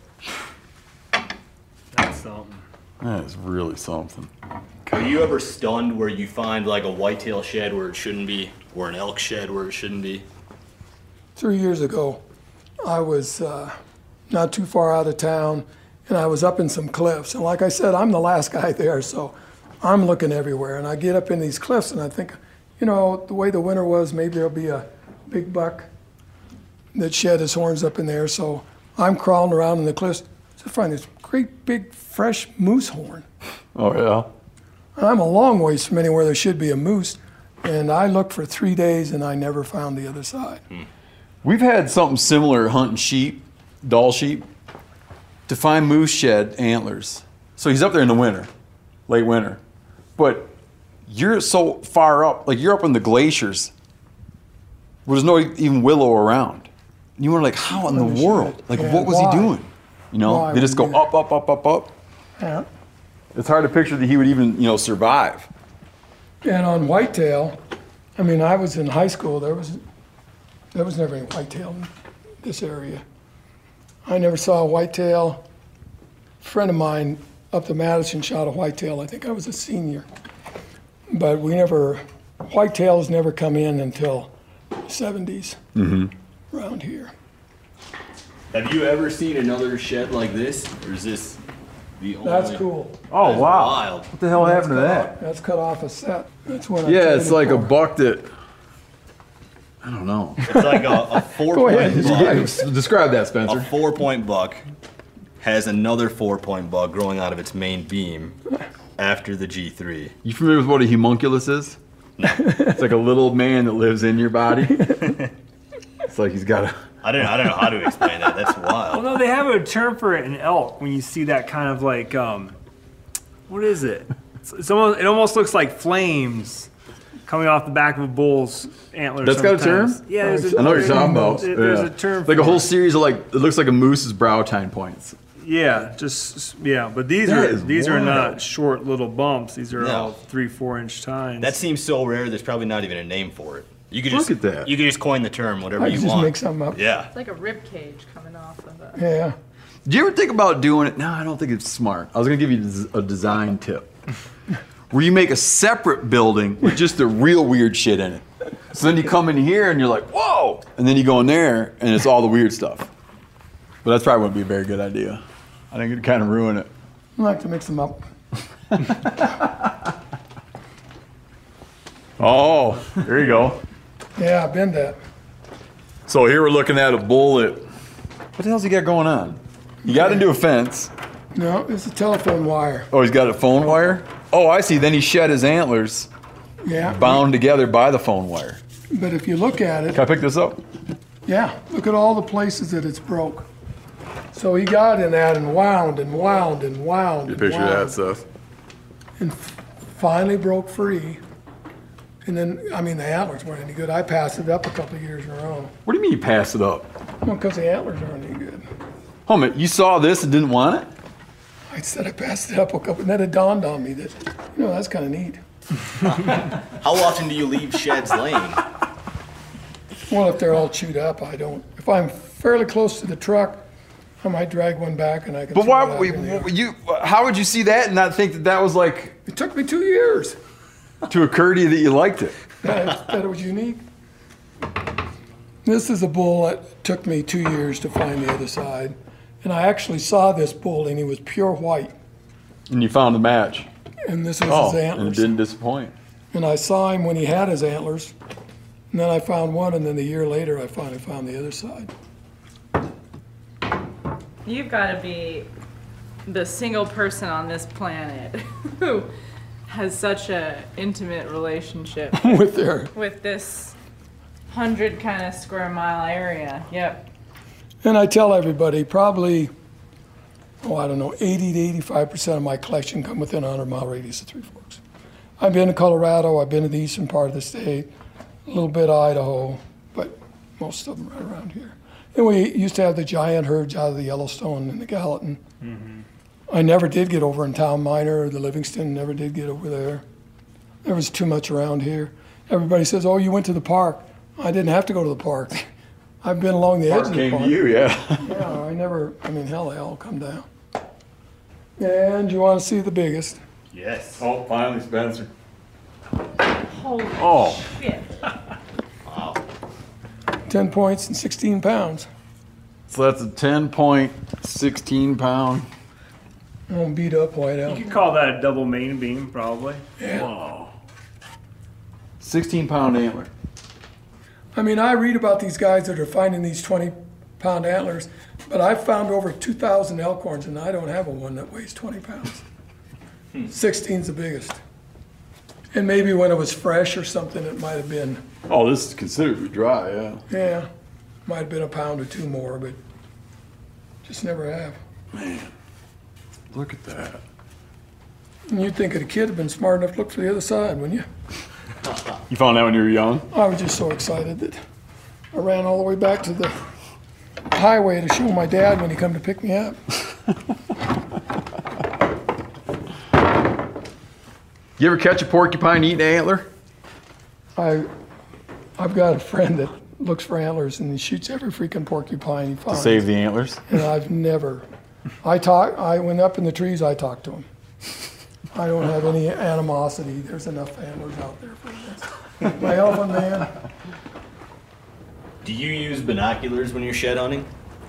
That's something. That is really something. Are you ever stunned where you find like a whitetail shed where it shouldn't be, or an elk shed where it shouldn't be? 3 years ago, I was not too far out of town, and I was up in some cliffs. And like I said, I'm the last guy there, so I'm looking everywhere. And I get up in these cliffs, and I think, you know, the way the winter was, maybe there'll be a big buck that shed his horns up in there. So I'm crawling around in the cliffs to find this great big fresh moose horn. Oh, yeah? And I'm a long ways from anywhere there should be a moose, and I looked for 3 days, and I never found the other side. We've had something similar hunting sheep, Dall sheep, to find moose shed antlers. So he's up there in the winter, late winter. But you're so far up, like you're up in the glaciers where there's no even willow around. And you were like, how in the world? Like, Yeah, what was why? he doing? You know, Why they just would go you do up. Yeah. It's hard to picture that he would even, you know, survive. And on whitetail, I mean, I was in high school. There was never any whitetail in this area. I never saw a whitetail. A friend of mine up to Madison, shot a whitetail. I think I was a senior. But whitetails never come in until the 70s around here. Have you ever seen another shed like this, or is this the only? That's cool. Oh, That's wow. wild. What the hell happened to that? That's cut off a set. That's what I Yeah, it's traded like a for. buck that, I don't know. It's like a Go ahead. 4-point buck. Describe that, A Spencer. 4-point buck has another 4-point buck growing out of its main beam after the G3. You familiar with what a homunculus is? It's like a little man that lives in your body. It's like he's got a... I don't know how to explain that. That's wild. Well, no, they have a term for it in elk when you see that kind of like, what is it? It almost looks like flames coming off the back of a bull's antlers. That's got a term? sometimes. Yeah, there's a, I know what you're talking about. There's Yeah. a term. Like for a whole it. series of it looks like a moose's brow tine points. Yeah, but these That are is not wild. short little bumps. These are No. all 3-4 inch tines. That seems so rare. There's probably not even a name for it. You could Look just at that. You could just coin the term whatever I you just want. make something up. Yeah. It's like a rib cage coming off of a. Yeah. Do you ever think about doing it? No, I don't think it's smart. I was going to give you a design tip. Where you make a separate building with just the real weird shit in it. So then you come in here and you're like, whoa! And then you go in there and it's all the weird stuff. But that's probably wouldn't be a very good idea. I think it'd kind of ruin it. I like to mix them up. Oh, there you go. Yeah, I've been that. So here we're looking at a bull that, what the hell's he got going on? He got into a fence. No, it's a telephone wire. Oh, he's got a phone wire? Oh, I see. Then he shed his antlers, Yeah. bound together by the phone wire. But if you look at it, Can I pick this up? yeah, look at all the places that it's broke. So he got in that and wound and wound and wound. Get a and picture of that wound, stuff. and finally broke free. And then, I mean, the antlers weren't any good. I passed it up a couple of years in a row. What do you mean you passed it up? Well, because the antlers aren't any good. Hold on a minute, you saw this and didn't want it? I said I passed it up a couple, and then it dawned on me that, that's kind of neat. How often do you leave sheds laying? Well, if they're all chewed up, I don't. If I'm fairly close to the truck, I might drag one back and I can. But throw why, it out in the air. how would you see that and not think that that was like, It took me 2 years. to occur to you that you liked it? That it was unique. This is a bull that took me 2 years to find the other side. And I actually saw this bull and he was pure white. And you found the match. And this was Oh, his and it antlers. didn't disappoint. And I saw him when he had his antlers. And then I found one, and then a year later I finally found the other side. You've got to be the single person on this planet who has such a intimate relationship With their, with this 100 kind of square mile area. Yep. and I tell everybody probably, 80 to 85% of my collection come within a 100-mile radius of Three Forks. I've been to Colorado, I've been to the eastern part of the state, a little bit of Idaho, but most of them right around here. And we used to have the giant herds out of the Yellowstone and the Gallatin. I never did get over in Town Minor or the Livingston, never did get over there. There was too much around here. Everybody says, oh, you went to the park. I didn't have to go to the park. I've been along the edge of the Came park. to you, yeah. Yeah, hell, they all come down. And you want to see the biggest? Yes. Oh, finally, Spencer. Holy Oh. shit. 10 points and 16 pounds. So that's a 10.16 pound. I won't beat up white elk. You could call that a double main beam, probably. Whoa. 16 pound antler. I mean, I read about these guys that are finding these 20-pound antlers, but I've found over 2,000 elk horns, and I don't have one that weighs 20 pounds. 16's the biggest. And maybe when it was fresh or something, it might have been, Oh, this is considerably dry, yeah. might have been a pound or two more, but just never have. Man, look at that. And you'd think that a kid had been smart enough to look for the other side, wouldn't you? You found that when you were young? I was just so excited that I ran all the way back to the highway to show my dad when he come to pick me up. You ever catch a porcupine eating an antler? I've got a friend that looks for antlers and he shoots every freaking porcupine he To finds. save the antlers? And I've never I went up in the trees, I talked to them. I don't have any animosity. There's enough antlers out there for this. My elephant man. Do you use binoculars when you're shed hunting?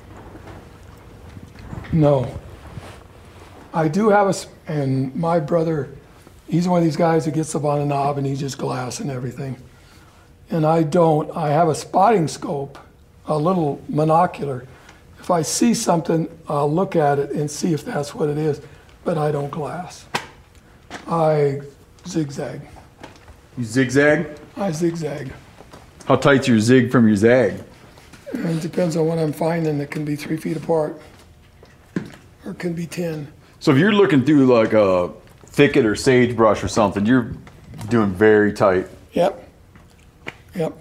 No. I do have and my brother, he's one of these guys that gets up on a knob and he's just glass and everything. And I don't. I have a spotting scope, a little monocular. If I see something, I'll look at it and see if that's what it is, but I don't glass. I zigzag. You zigzag? I zigzag. How tight's your zig from your zag? And it depends on what I'm finding. It can be 3 feet apart, or it can be 10. So if you're looking through like a thicket or sagebrush or something, you're doing very tight. Yep. Yep.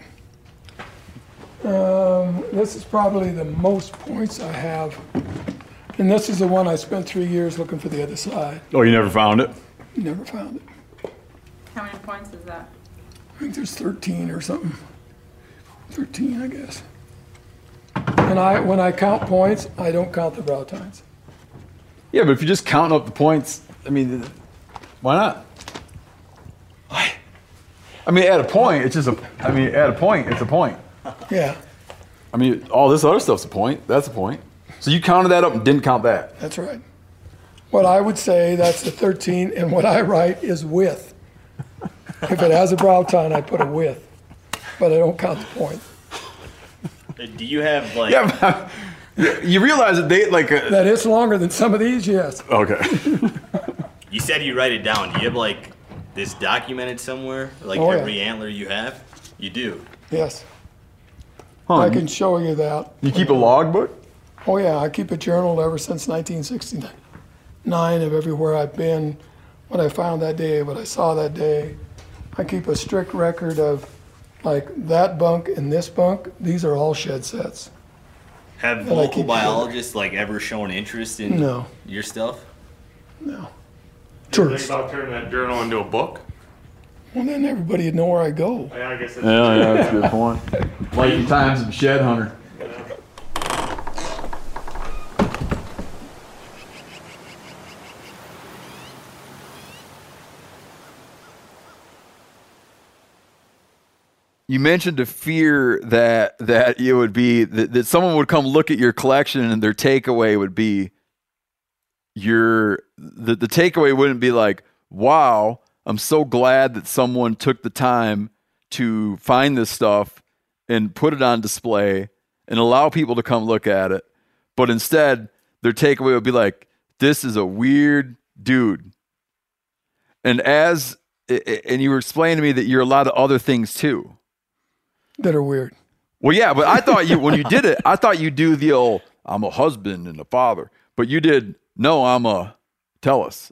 This is probably the most points I have. And this is the one I spent 3 years looking for the other side. Oh, you never found it? Never found it. How many points is that? I think there's 13 or something. 13, I guess. And when I count points, I don't count the brow tines. Yeah, but if you're just counting up the points, I mean, why not? I mean, at a point, it's a point. Yeah, I mean, all this other stuff's a point. That's a point. So you counted that up and didn't count that. that's right. What I would say, that's the 13, and what I write is width. If it has a brow tine, I put a width, but I don't count the point. Do you have like? Yeah, but you realize that they like. That it's longer than some of these, yes. Okay. You said you write it down. Do you have like this documented somewhere? Like Oh, yeah. every antler you have? You do. Yes, Huh, I can show you that. you keep a logbook? Oh yeah, I keep a journal ever since 1969 of everywhere I've been, what I found that day, what I saw that day. I keep a strict record of like that bunk and this bunk. These are all shed sets. Have I vocal keep biologists like ever shown interest in No. your stuff? No. Think Tourist. about turning that journal into a book? Well, then everybody would know where I go. Yeah, I guess that's Yeah, that's a good point. Like times of shed hunter. You mentioned a fear that it would be that someone would come look at your collection and their takeaway would be the takeaway wouldn't be like, wow, I'm so glad that someone took the time to find this stuff and put it on display and allow people to come look at it. But instead, their takeaway would be like, this is a weird dude. And you were explaining to me that you're a lot of other things too. That are weird. Well, yeah, but I thought when you did it, I thought you do the old, I'm a husband and a father. But you did, no, tell us.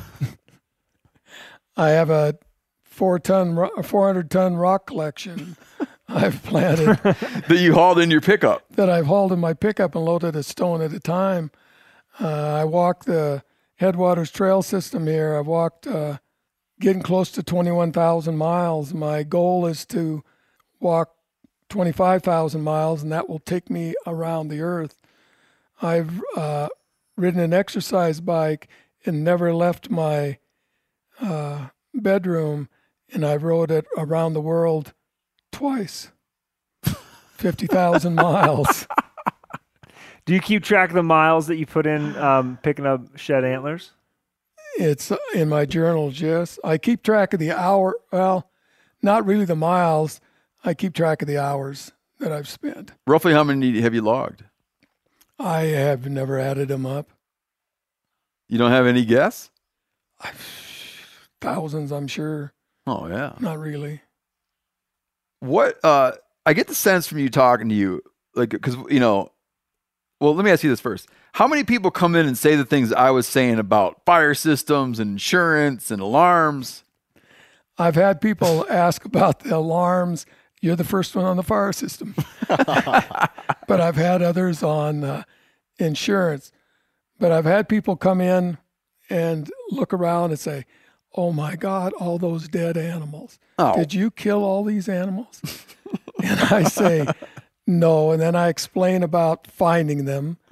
I have a 400-ton rock collection I've planted That you hauled in your pickup. that I've hauled in my pickup and loaded a stone at a time. I walked the Headwaters Trail System here. I've walked getting close to 21,000 miles. My goal is to walk 25,000 miles, and that will take me around the earth. I've ridden an exercise bike and never left my bedroom, and I've rode it around the world twice. 50,000 miles. Do you keep track of the miles that you put in picking up shed antlers? It's in my journals, yes. I keep track of the hour. Well, not really the miles. I keep track of the hours that I've spent. Roughly how many have you logged? I have never added them up. You don't have any guess? Thousands, I'm sure. Oh, yeah. Not really. What, I get the sense from you talking to you, like, because, well, let me ask you this first. How many people come in and say the things I was saying about fire systems and insurance and alarms? I've had people ask about the alarms. You're the first one on the fire system. But I've had others on insurance. But I've had people come in and look around and say, oh my God, all those dead animals. Oh. Did you kill all these animals? And I say, no. And then I explain about finding them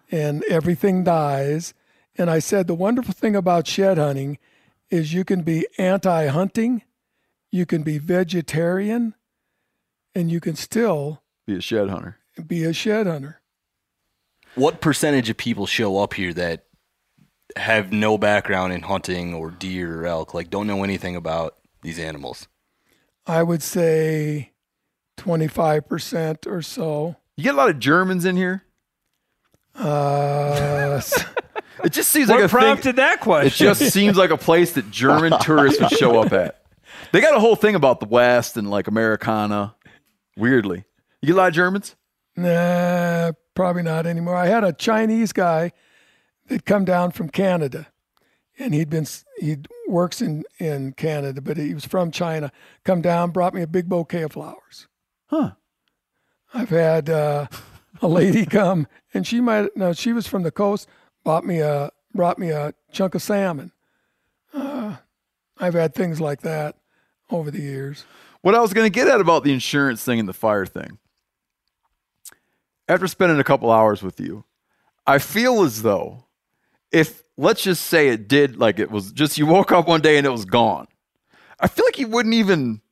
and everything dies. And I said, the wonderful thing about shed hunting is you can be anti-hunting, you can be vegetarian, and you can still Be a shed hunter. be a shed hunter. What percentage of people show up here that have no background in hunting or deer or elk, like don't know anything about these animals? I would say 25% or so. You get a lot of Germans in here. It just seems like What a prompted thing. that It question? just seems like a place that German tourists would show up at. They got a whole thing about the West and like Americana. Weirdly, you get a lot of Germans. Nah, probably not anymore. I had a Chinese guy that come down from Canada, and he works in Canada, but he was from China. Come down, brought me a big bouquet of flowers. Huh. I've had a lady come, and she was from the coast. Brought me a chunk of salmon. I've had things like that over the years. What I was going to get at about the insurance thing and the fire thing, after spending a couple hours with you, I feel as though if, let's just say it did, like it was just, you woke up one day and it was gone, I feel like you wouldn't even,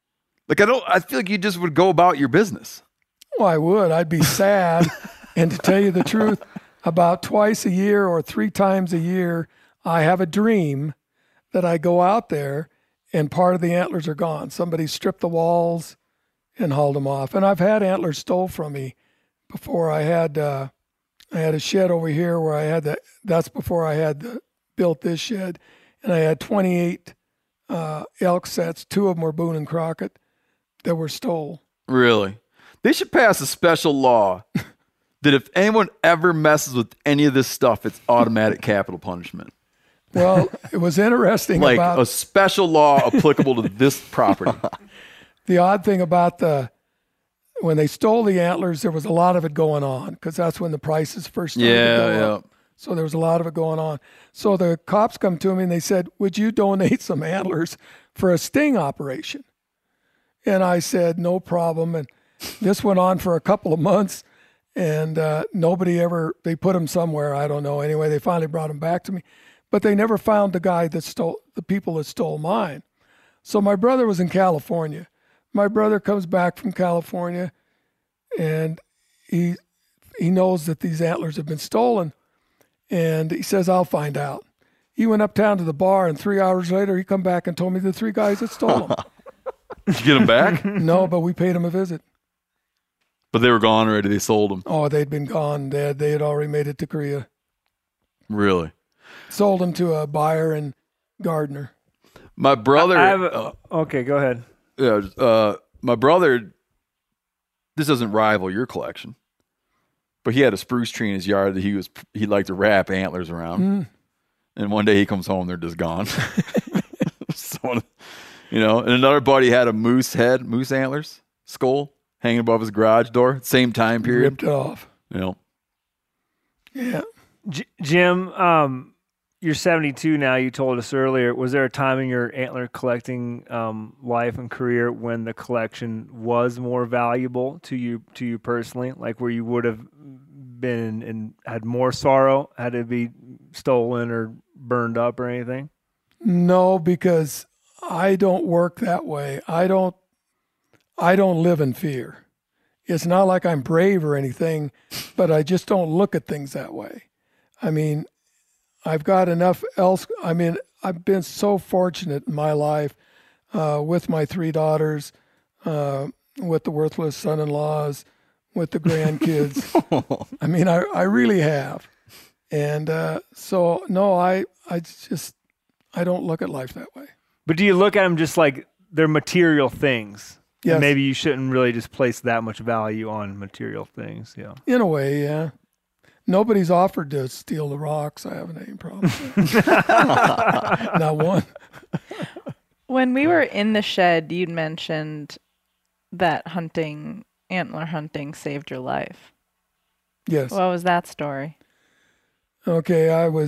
I feel like you just would go about your business. Well, I would. I'd be sad. And to tell you the truth, about twice a year or 3 times a year, I have a dream that I go out there and part of the antlers are gone. Somebody stripped the walls and hauled them off. And I've had antlers stole from me before. I had a shed over here where that's before I had built this shed. And I had 28 elk sets. 2 of them were Boone and Crockett that were stole. Really? They should pass a special law that if anyone ever messes with any of this stuff, it's automatic capital punishment. Well, it was interesting Like about a special law applicable to this property. the odd thing about when they stole the antlers, there was a lot of it going on because that's when the prices first started to go up. So there was a lot of it going on. So the cops come to me and they said, would you donate some antlers for a sting operation? And I said, no problem. And this went on for a couple of months. And they put them somewhere, I don't know. Anyway, they finally brought them back to me. But they never found the people that stole mine. So my brother was in California. My brother comes back from California, and he knows that these antlers have been stolen. And he says, I'll find out. He went uptown to the bar, and 3 hours later, he come back and told me the 3 guys that stole them. Did you get them back? No, but we paid him a visit. But they were gone already. They sold them. Oh, they'd been gone. They had already made it to Korea. Really? Sold them to a buyer in Gardner. My brother. Okay, go ahead. Yeah, my brother. This doesn't rival your collection, but he had a spruce tree in his yard that he liked to wrap antlers around. And one day he comes home, they're just gone. So, and another buddy had a moose antlers, skull hanging above his garage door. Same time period. Ripped it off. Yeah. Jim, you're 72 now. You told us earlier. Was there a time in your antler collecting life and career when the collection was more valuable to you personally, like where you would have been and had more sorrow had it be stolen or burned up or anything? No, because I don't work that way. I don't live in fear. It's not like I'm brave or anything, but I just don't look at things that way. I mean, I've got enough else. I mean, I've been so fortunate in my life with my 3 daughters, with the worthless son-in-laws, with the grandkids. I mean, I really have. And so, no, I don't look at life that way. But do you look at them just like they're material things? Yes. Maybe you shouldn't really just place that much value on material things. Yeah. In a way, yeah. Nobody's offered to steal the rocks. I haven't any problem with that. Not one. When we were in the shed, you'd mentioned that antler hunting saved your life. Yes. What was that story? Okay,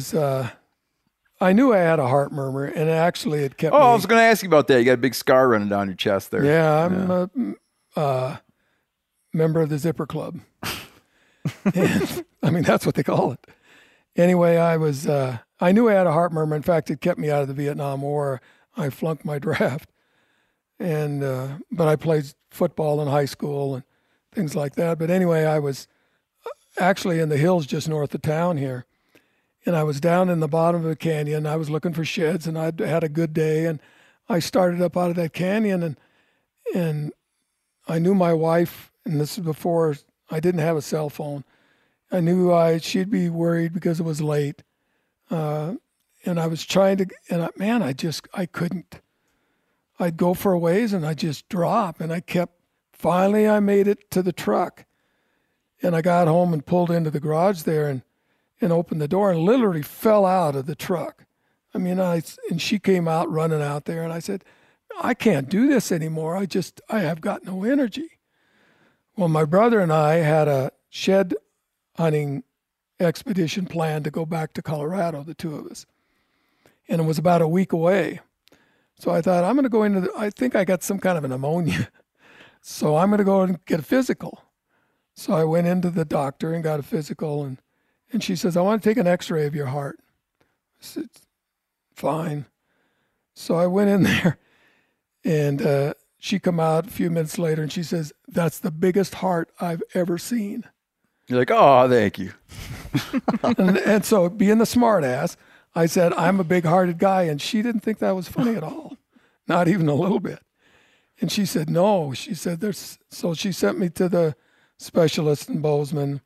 I knew I had a heart murmur, and actually it kept me. I was going to ask you about that. You got a big scar running down your chest there. Yeah, I'm a member of the Zipper Club. And, I mean, that's what they call it. Anyway, I knew I had a heart murmur. In fact, it kept me out of the Vietnam War. I flunked my draft. But I played football in high school and things like that. But anyway, I was actually in the hills just north of town here. And I was down in the bottom of a canyon. I was looking for sheds, and I'd had a good day. And I started up out of that canyon, and I knew my wife, and this is before I didn't have a cell phone. I knew she'd be worried because it was late. And I was trying to, I couldn't. I'd go for a ways and I'd just drop, and finally I made it to the truck. And I got home and pulled into the garage there and opened the door and literally fell out of the truck. I mean, and she came out running out there, and I said, I can't do this anymore. I have got no energy. Well, my brother and I had a shed hunting expedition planned to go back to Colorado, the two of us. And it was about a week away. So I thought, I'm going to go I think I got some kind of a pneumonia. So I'm going to go and get a physical. So I went into the doctor and got a physical, and she says, I want to take an x-ray of your heart. I said, fine. So I went in there, and she come out a few minutes later, and she says, that's the biggest heart I've ever seen. You're like, oh, thank you. and so being the smart ass, I said, I'm a big-hearted guy, and she didn't think that was funny at all, not even a little bit. And she said, no. She said, so she sent me to the specialist in Bozeman.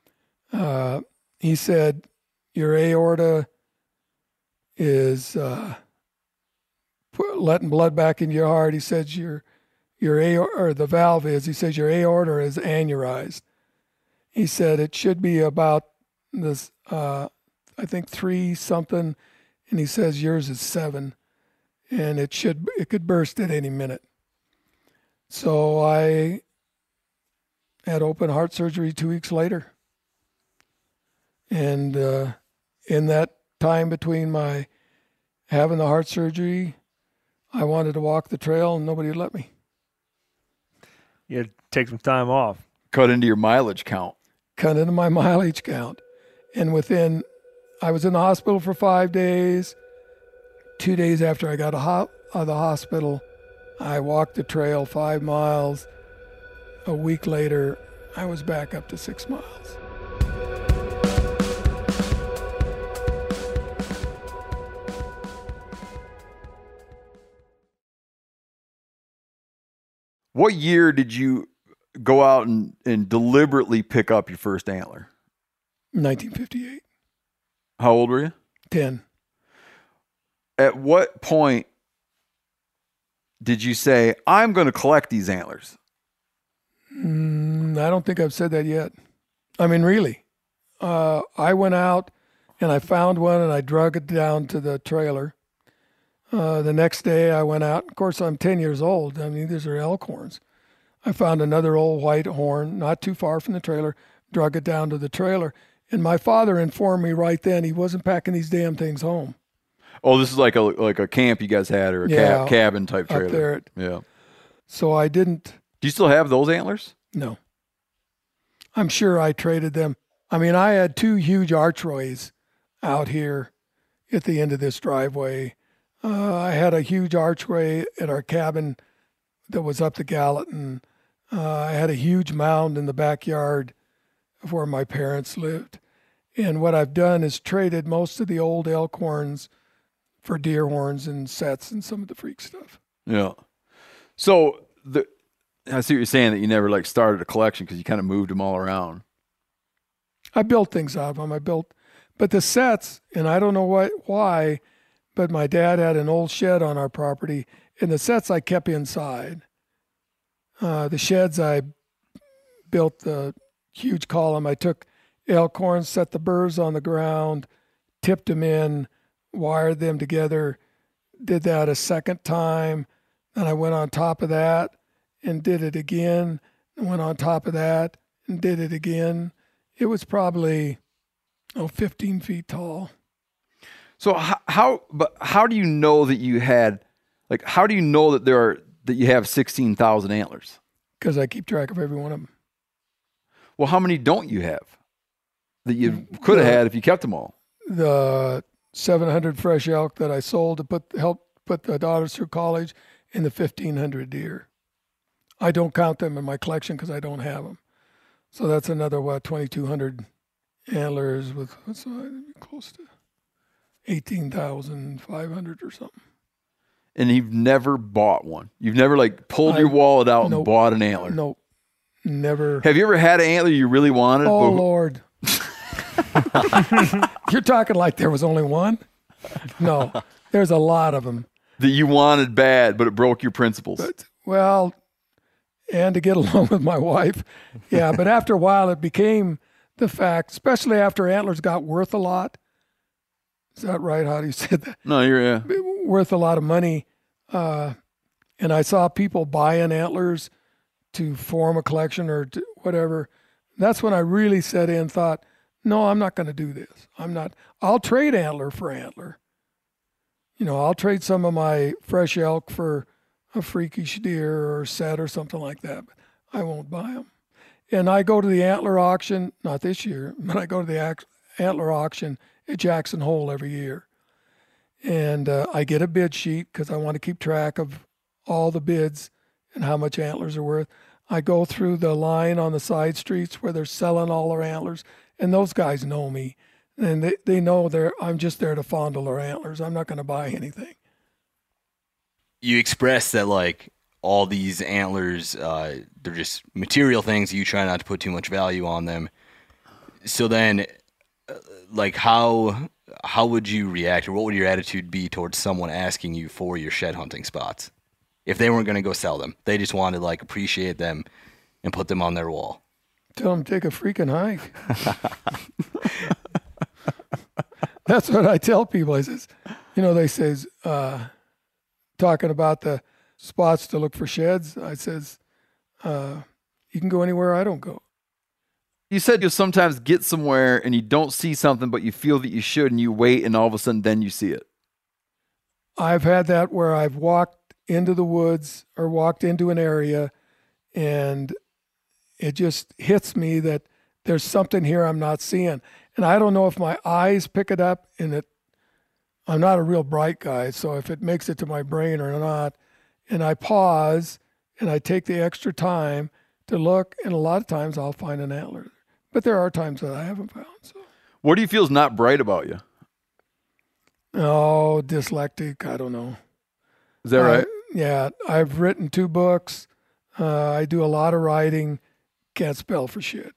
He said, your aorta is letting blood back in your heart. He says your aorta, or the valve is, he says your aorta is aneurysed. He said it should be about this, I think 3 something, and he says yours is 7, and it could burst at any minute. So I had open heart surgery 2 weeks later. And in that time between my having the heart surgery, I wanted to walk the trail, and nobody would let me. You had to take some time off. Cut into your mileage count. Cut into my mileage count. And I was in the hospital for 5 days. 2 days after I got out of the hospital, I walked the trail 5 miles. A week later, I was back up to 6 miles. What year did you go out and deliberately pick up your first antler? 1958. How old were you? 10. At what point did you say, I'm going to collect these antlers? I don't think I've said that yet. I mean, really. I went out and I found one and I drug it down to the trailer. The next day I went out. Of course, I'm 10 years old. I mean, these are elk horns. I found another old white horn not too far from the trailer, drug it down to the trailer. And my father informed me right then he wasn't packing these damn things home. Oh, this is like a camp you guys had, or a cabin type trailer. Up there. Yeah. So I didn't. Do you still have those antlers? No. I'm sure I traded them. I mean, I had 2 huge archways out here at the end of this driveway. I had a huge archway at our cabin that was up the Gallatin. I had a huge mound in the backyard of where my parents lived. And what I've done is traded most of the old elk horns for deer horns and sets and some of the freak stuff. Yeah. So I see what you're saying, that you never started a collection because you kind of moved them all around. I built things out of them. But the sets, and I don't know why, but my dad had an old shed on our property, and the sets I kept inside. The sheds, I built the huge column. I took elk horns, set the burrs on the ground, tipped them in, wired them together, did that a second time. Then I went on top of that and did it again, and went on top of that and did it again. It was probably 15 feet tall. So how do you know that you had, how do you know that you have 16,000 antlers? Because I keep track of every one of them. Well, how many don't you have that you could have had if you kept them all? The 700 fresh elk that I sold to help put the daughters through college, and the 1,500 deer. I don't count them in my collection because I don't have them. So that's another, 2,200 antlers with close to 18,500 or something. And you've never bought one? You've never like pulled your wallet out and bought an antler? Nope. Never. Have you ever had an antler you really wanted? Oh, Lord. You're talking like there was only one? No, there's a lot of them. That you wanted bad, but it broke your principles. And to get along with my wife. Yeah, but after a while it became the fact, especially after antlers got worth a lot. Is that right? How do you say that? No, you're worth a lot of money. And I saw people buying antlers to form a collection or whatever. That's when I really set in and thought, no, I'm not going to do this. I'll trade antler for antler. I'll trade some of my fresh elk for a freakish deer or set or something like that, but I won't buy them. And I go to the antler auction, not this year, but I go to the antler auction at Jackson Hole every year. And I get a bid sheet because I want to keep track of all the bids and how much antlers are worth. I go through the line on the side streets where they're selling all their antlers, and those guys know me. And they know I'm just there to fondle their antlers. I'm not going to buy anything. You express that like all these antlers, they're just material things. You try not to put too much value on them. So then, like how would you react, or what would your attitude be towards someone asking you for your shed hunting spots? If they weren't going to go sell them, they just wanted to like appreciate them and put them on their wall. Tell them to take a freaking hike. That's what I tell people. I says, they says, talking about the spots to look for sheds. I says, you can go anywhere I don't go. You said you'll sometimes get somewhere and you don't see something, but you feel that you should, and you wait, and all of a sudden then you see it. I've had that where I've walked into the woods or walked into an area, and it just hits me that there's something here I'm not seeing. And I don't know if my eyes pick it up, and I'm not a real bright guy, so if it makes it to my brain or not, and I pause and I take the extra time to look, and a lot of times I'll find an antler. But there are times that I haven't found. So. What do you feel is not bright about you? Oh, dyslexic, I don't know. Is that right? Yeah, I've written 2 books. I do a lot of writing. Can't spell for shit.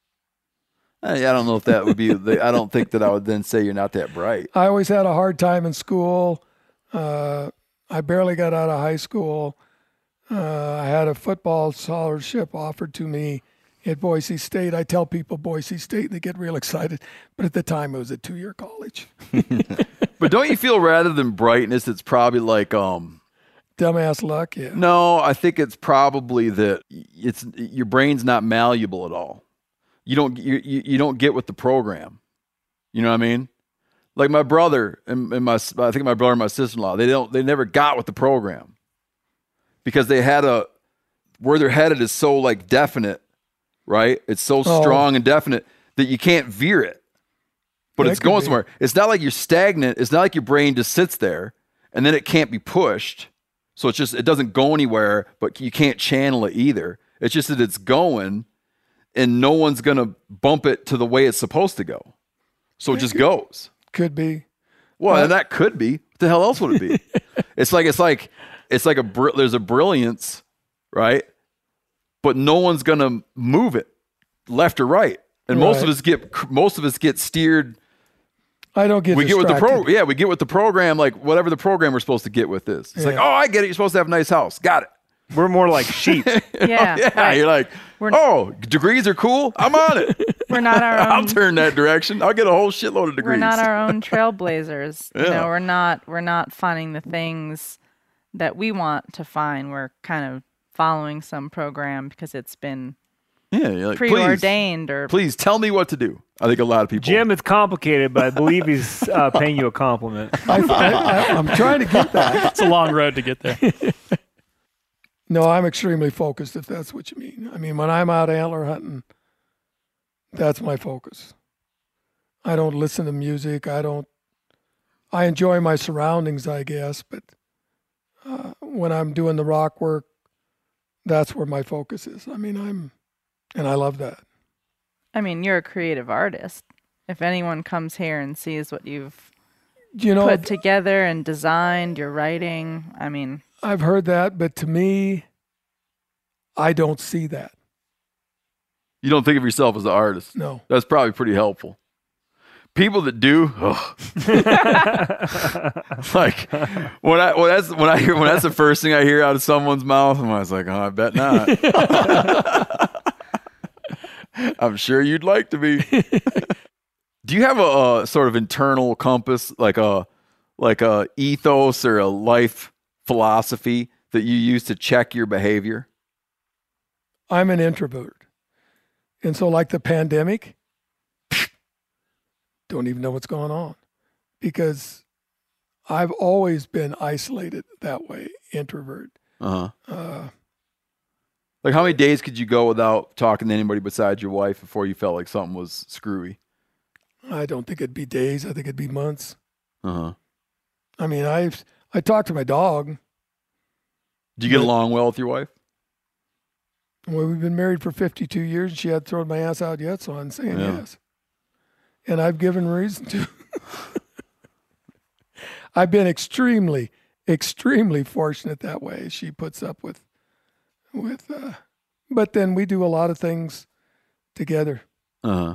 I don't know if that would be, I don't think that I would then say you're not that bright. I always had a hard time in school. I barely got out of high school. I had a football scholarship offered to me at Boise State. I tell people Boise State, and they get real excited. But at the time, it was a 2-year college. But don't you feel rather than brightness, it's probably like dumbass luck? Yeah. No, I think it's probably that your brain's not malleable at all. You don't get with the program. You know what I mean? Like my brother and I think my brother and my sister-in-law, they never got with the program because they had where they're headed is so like definite, right? It's so strong and definite that you can't veer it. But it's going somewhere. It's not like you're stagnant. It's not like your brain just sits there and then it can't be pushed. So it doesn't go anywhere, but you can't channel it either. It's just that it's going and no one's going to bump it to the way it's supposed to go. So it just goes. Could be. Well, and that could be. What the hell else would it be? It's like there's a brilliance, right? But no one's going to move it left or right. And most of us get steered. I don't get. We get with the program. Yeah, we get with the program, like whatever the program we're supposed to get with this. It's like, oh, I get it. You're supposed to have a nice house. Got it. We're more like sheep. Yeah. Right. You're like, degrees are cool. I'm on it. We're not our own. I'll turn that direction. I'll get a whole shitload of degrees. We're not our own trailblazers. Yeah. We're not finding the things that we want to find. We're kind of following some program because it's been you're like, preordained. Please tell me what to do. I think a lot of people. Jim, it's complicated, but I believe he's paying you a compliment. I'm trying to get that. It's a long road to get there. No, I'm extremely focused, if that's what you mean. I mean, when I'm out antler hunting, That's my focus. I don't listen to music. I enjoy my surroundings, I guess, but when I'm doing the rock work, that's where my focus is. I mean, and I love that. I mean, you're a creative artist. If anyone comes here and sees what you've put together and designed, your writing, I mean. I've heard that, but to me, I don't see that. You don't think of yourself as an artist? No. That's probably pretty helpful. People that do, like when that's the first thing I hear out of someone's mouth, I'm always like, oh, I bet not. I'm sure you'd like to be. Do you have a sort of internal compass, like a ethos or a life philosophy that you use to check your behavior? I'm an introvert. And so like the pandemic, don't even know what's going on because I've always been isolated that way, introvert. Uh-huh. Like how many days could you go without talking to anybody besides your wife before you felt like something was screwy? I don't think it'd be days. I think it'd be months. Uh-huh. I mean, I talk to my dog. Do you get along well with your wife? Well, we've been married for 52 years, and she hadn't thrown my ass out yet, so I'm saying yes. And I've given reason to. I've been extremely, extremely fortunate that way. She puts up with, but then we do a lot of things together. Uh-huh.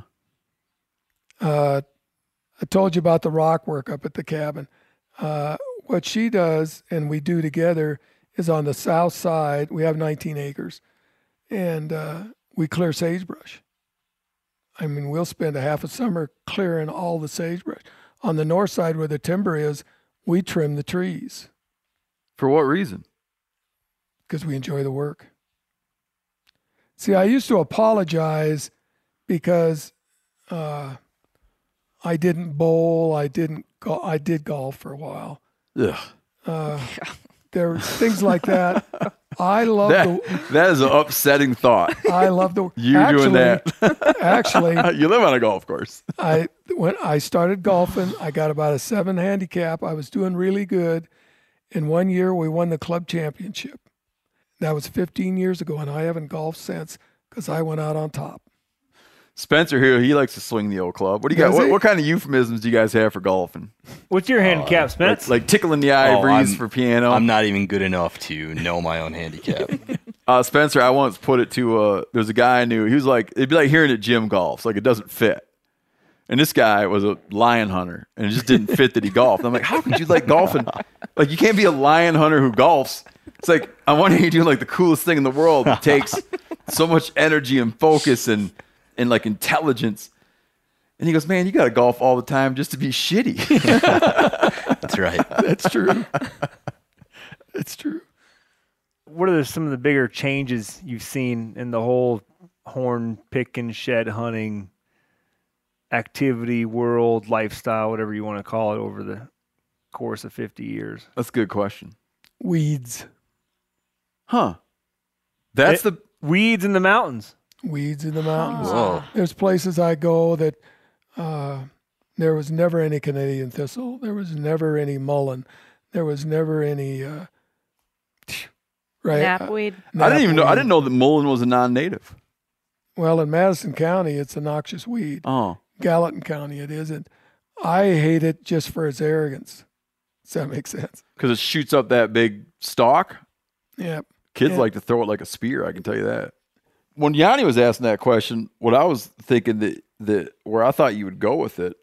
I told you about the rock work up at the cabin. What she does and we do together is on the south side. We have 19 acres, and we clear sagebrush. I mean, we'll spend a half a summer clearing all the sagebrush. On the north side where the timber is, we trim the trees. For what reason? Because we enjoy the work. See, I used to apologize because I didn't bowl. I did golf for a while. Ugh. There were things like that. I love that is an upsetting thought. I love doing that. Actually, you live on a golf course. When I started golfing, I got about a 7 handicap. I was doing really good. In 1 year, we won the club championship. That was 15 years ago, and I haven't golfed since because I went out on top. Spencer here, he likes to swing the old club. What do you got? What kind of euphemisms do you guys have for golfing? What's your handicap, Spence? Like tickling the ivories for piano? I'm not even good enough to know my own handicap. Spencer, I once put it to, there's a guy I knew. He was like, it'd be like hearing at gym golf. Like it doesn't fit. And this guy was a lion hunter, and it just didn't fit that he golfed. I'm like, how could you like golfing? Like you can't be a lion hunter who golfs. It's like, I want you doing like the coolest thing in the world that takes so much energy and focus and like intelligence. And he goes, man, you got to golf all the time just to be shitty. That's right. That's true. It's true. What are some of the bigger changes you've seen in the whole horn picking, shed hunting activity, world, lifestyle, whatever you want to call it, over the course of 50 years? That's a good question. Weeds. Huh. That's the weeds in the mountains. Weeds in the mountains. Whoa. There's places I go that there was never any Canadian thistle. There was never any mullein. There was never any right Knapweed. I didn't know that mullein was a non-native. Well, in Madison County, it's a noxious weed. Oh. Gallatin County, it isn't. I hate it just for its arrogance. Does that make sense? Because it shoots up that big stalk? Yeah. Kids like to throw it like a spear, I can tell you that. When Yanni was asking that question, what I was thinking that where I thought you would go with it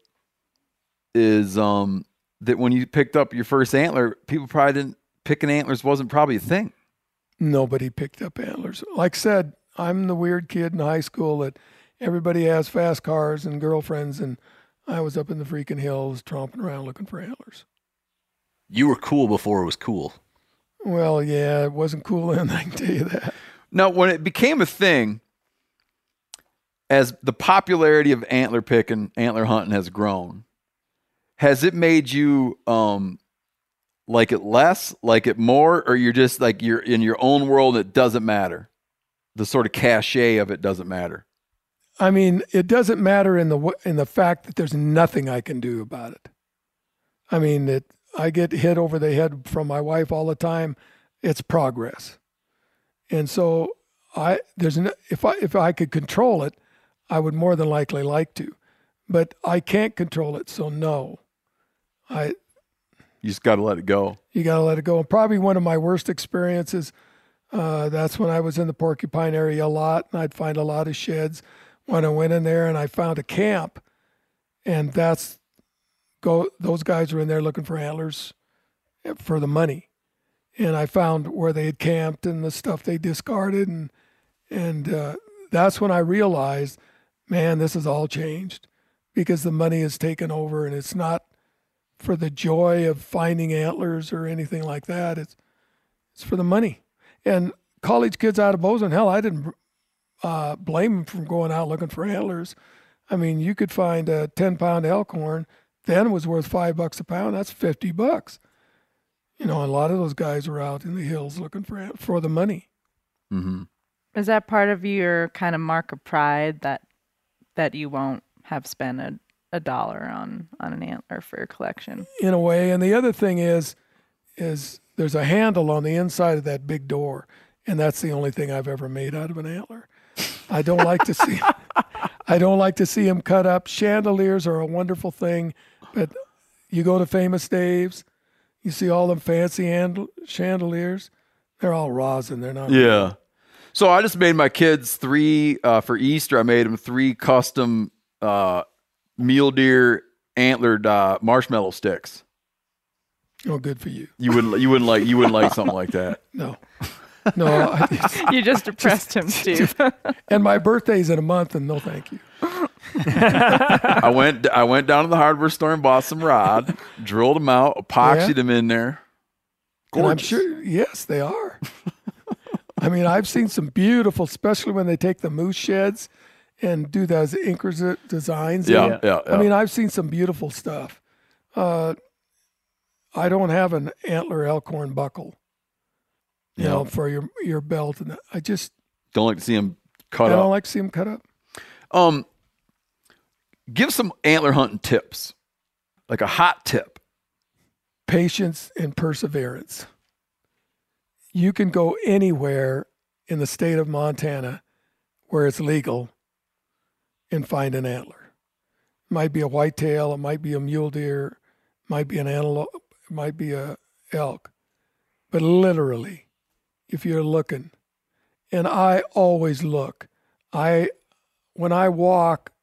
is that when you picked up your first antler, people probably didn't, picking antlers wasn't probably a thing. Nobody picked up antlers. Like I said, I'm the weird kid in high school that everybody has fast cars and girlfriends, and I was up in the freaking hills tromping around looking for antlers. You were cool before it was cool. Well, yeah, it wasn't cool then, I can tell you that. Now, when it became a thing, as the popularity of antler picking, antler hunting has grown, has it made you like it less, like it more, or you're just like you're in your own world, it doesn't matter? The sort of cachet of it doesn't matter? I mean, it doesn't matter in the fact that there's nothing I can do about it. I mean, I get hit over the head from my wife all the time. It's progress. And so if I could control it, I would more than likely like to. But I can't control it, so no. You just got to let it go. You got to let it go. And probably one of my worst experiences, that's when I was in the Porcupine area a lot, and I'd find a lot of sheds. When I went in there and I found a camp, and those guys were in there looking for antlers for the money. And I found where they had camped and the stuff they discarded. And that's when I realized, man, this has all changed because the money has taken over, and it's not for the joy of finding antlers or anything like that. It's for the money. And college kids out of Bozeman, hell, I didn't blame them from going out looking for antlers. I mean, you could find a 10-pound elkhorn, then was worth $5 a pound. That's $50. You know, a lot of those guys were out in the hills looking for the money. Mm-hmm. Is that part of your kind of mark of pride that you won't have spent a dollar on an antler for your collection? In a way. And the other thing is there's a handle on the inside of that big door, and that's the only thing I've ever made out of an antler. I don't like to see them cut up. Chandeliers are a wonderful thing, but you go to Famous Dave's, you see all them fancy chandeliers. They're all rosin. They're not. Yeah. Real. So I just made my kids for Easter. I made them 3 custom mule deer antlered marshmallow sticks. Oh, good for you. You wouldn't like something like that. No. You just depressed him, Steve. And my birthday's in a month, and no, thank you. I went down to the hardware store and bought some rod, drilled them out, epoxied them in there. Gorgeous. And I'm sure, yes, they are. I mean, I've seen some beautiful, especially when they take the moose sheds and do those intricate designs. Yeah. I mean, I've seen some beautiful stuff. I don't have an antler elkhorn buckle, you know, for your belt, and I just don't like to see them cut up. I don't like to see them cut up. Give some antler hunting tips, like a hot tip. Patience and perseverance. You can go anywhere in the state of Montana where it's legal and find an antler. It might be a whitetail, it might be a mule deer, it might be an antelope, it might be a elk. But literally, if you're looking, and I always look, when I walk,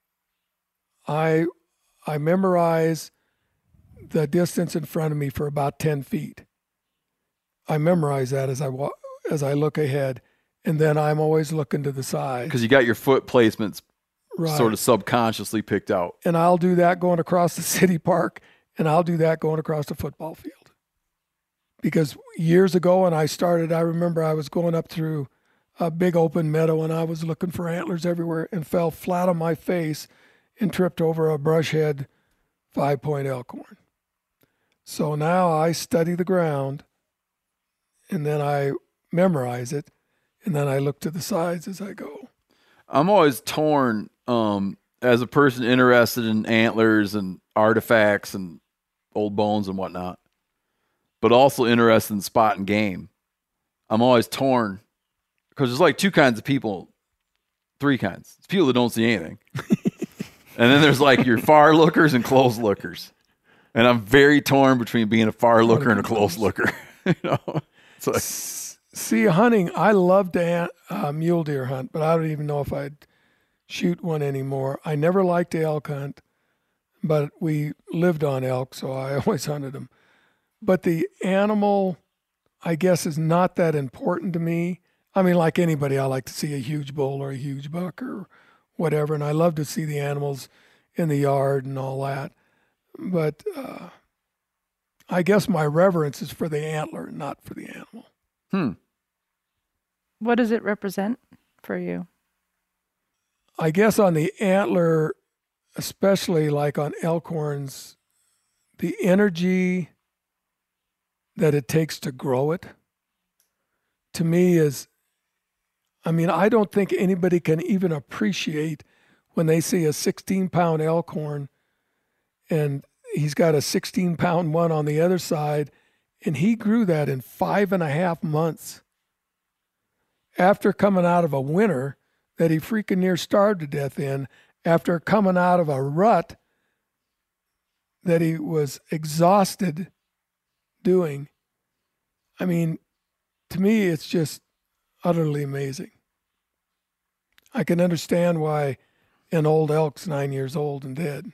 I memorize the distance in front of me for about 10 feet. I memorize that as I look ahead, and then I'm always looking to the side. Because you got your foot placements right. sort of subconsciously picked out. And I'll do that going across the city park, and I'll do that going across the football field. Because years ago when I started, I remember I was going up through a big open meadow, and I was looking for antlers everywhere and fell flat on my face and tripped over a brushhead 5-point elkhorn. So now I study the ground, and then I memorize it, and then I look to the sides as I go. I'm always torn as a person interested in antlers and artifacts and old bones and whatnot, but also interested in spotting game. I'm always torn because there's like 2 kinds of people, 3 kinds. It's people that don't see anything. And then there's like your far lookers and close lookers. And I'm very torn between being a far looker and a close looker. You know? Like, see, hunting, I love to mule deer hunt, but I don't even know if I'd shoot one anymore. I never liked to elk hunt, but we lived on elk, so I always hunted them. But the animal, I guess, is not that important to me. I mean, like anybody, I like to see a huge bull or a huge buck or whatever, and I love to see the animals in the yard and all that. But I guess my reverence is for the antler, not for the animal. What does it represent for you? I guess on the antler, especially like on elkhorns, the energy that it takes to grow it, to me is, I mean, I don't think anybody can even appreciate when they see a 16-pound elk horn and he's got a 16-pound one on the other side, and he grew that in 5.5 months after coming out of a winter that he freaking near starved to death in, after coming out of a rut that he was exhausted doing. I mean, to me, it's just utterly amazing. I can understand why an old elk's 9 years old and dead.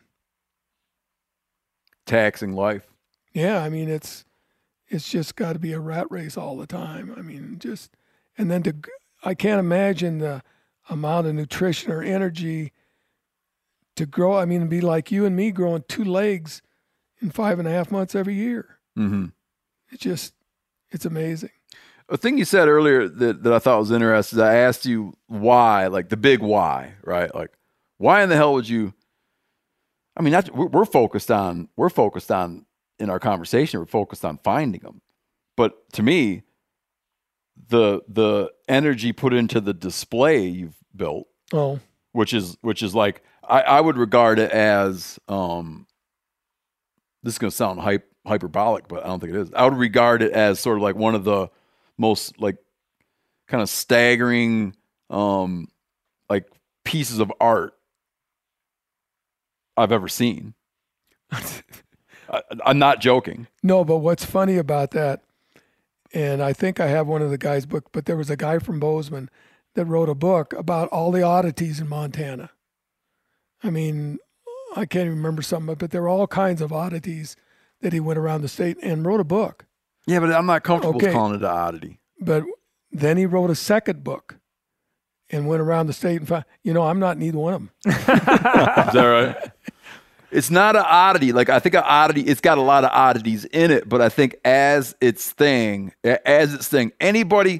Taxing life. Yeah, I mean, it's just got to be a rat race all the time. I mean, and then I can't imagine the amount of nutrition or energy to grow. I mean, it'd be like you and me growing 2 legs in 5.5 months every year. Mm-hmm. It's amazing. A thing you said earlier that I thought was interesting is I asked you why, like the big why, right? Like, why in the hell would you? I mean, we're focused on in our conversation. We're focused on finding them, but to me, the energy put into the display you've built, which is like I would regard it as this is going to sound hyperbolic, but I don't think it is. I would regard it as sort of like one of the most like kind of staggering like pieces of art I've ever seen. I'm not joking. No, but what's funny about that, and I think I have one of the guy's book, but there was a guy from Bozeman that wrote a book about all the oddities in Montana. I mean, I can't even remember some, but there were all kinds of oddities that he went around the state and wrote a book. Yeah, but I'm not comfortable with calling it an oddity. But then he wrote a second book and went around the state and found, I'm not in either one of them. Is that right? It's not an oddity. Like, I think an oddity, it's got a lot of oddities in it, but I think as its thing, anybody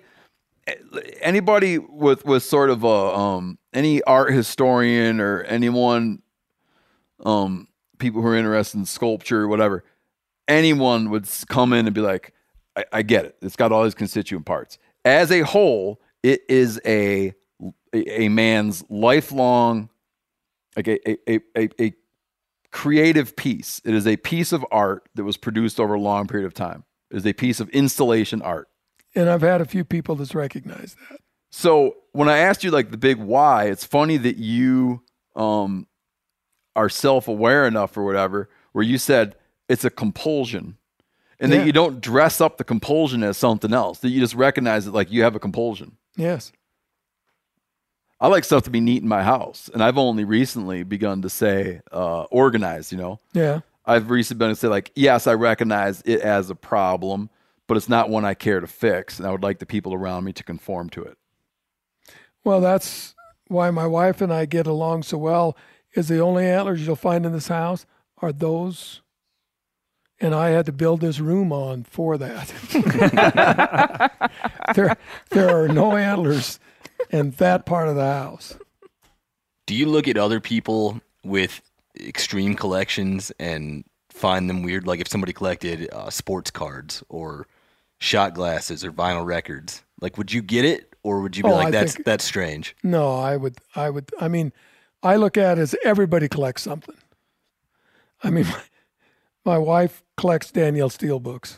with sort of a, any art historian or anyone, people who are interested in sculpture or whatever, anyone would come in and be like, I get it. It's got all these constituent parts. As a whole, it is a man's lifelong, like a creative piece. It is a piece of art that was produced over a long period of time. It is a piece of installation art. And I've had a few people that's recognized that. So when I asked you like the big why, it's funny that you are self-aware enough or whatever, where you said it's a compulsion. And that you don't dress up the compulsion as something else, that you just recognize it like you have a compulsion. Yes. I like stuff to be neat in my house. And I've only recently begun to say organized, Yeah. I've recently been to say like, yes, I recognize it as a problem, but it's not one I care to fix. And I would like the people around me to conform to it. Well, that's why my wife and I get along so well, is the only antlers you'll find in this house are those. And I had to build this room on for that. There are no antlers in that part of the house. Do you look at other people with extreme collections and find them weird? Like if somebody collected sports cards or shot glasses or vinyl records, like would you get it, or would you be that's strange? No, I would. I mean, I look at it as everybody collects something. I mean, my wife collects Danielle Steele books.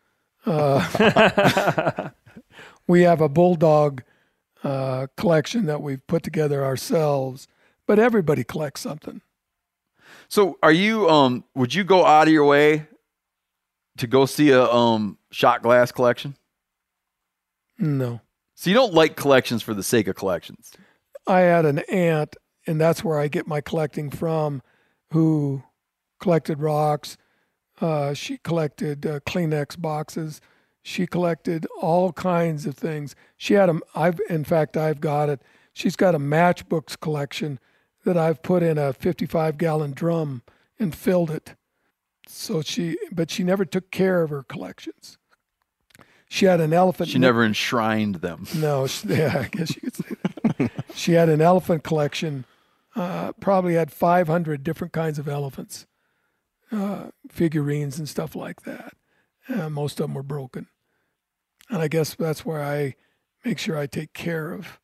We have a bulldog collection that we've put together ourselves, but everybody collects something. So are you, would you go out of your way to go see a shot glass collection? No. So you don't like collections for the sake of collections? I had an aunt, and that's where I get my collecting from, who collected rocks. She collected Kleenex boxes. She collected all kinds of things. She had I've got it. She's got a matchbooks collection that I've put in a 55-gallon drum and filled it. But she never took care of her collections. She had an elephant. She never enshrined them. No, I guess you could say that. She had an elephant collection. Probably had 500 different kinds of elephants. Figurines and stuff like that. Most of them were broken. And I guess that's where I make sure I take care of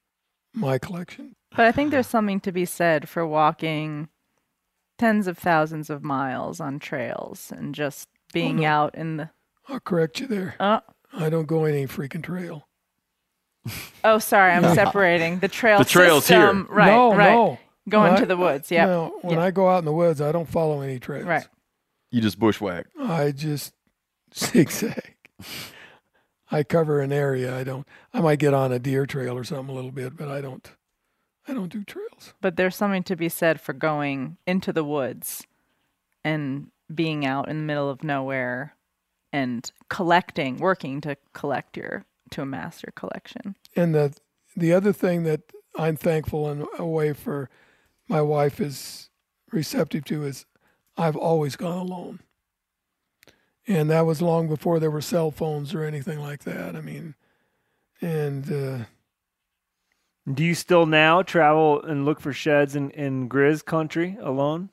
my collection. But I think there's something to be said for walking tens of thousands of miles on trails and just being out in the... I'll correct you there. I don't go any freaking trail. Oh, sorry, I'm separating the trail. The trail's system. here. Right, No. Going to the woods, yeah. No, when I go out in the woods, I don't follow any trails. Right. You just bushwhack. I just zigzag. I cover an area. I might get on a deer trail or something a little bit, but I don't do trails. But there's something to be said for going into the woods and being out in the middle of nowhere and working to amass your collection. And the other thing that I'm thankful in a way for my wife is receptive to is I've always gone alone. And that was long before there were cell phones or anything like that. I mean, and... Do you still now travel and look for sheds in Grizz country alone?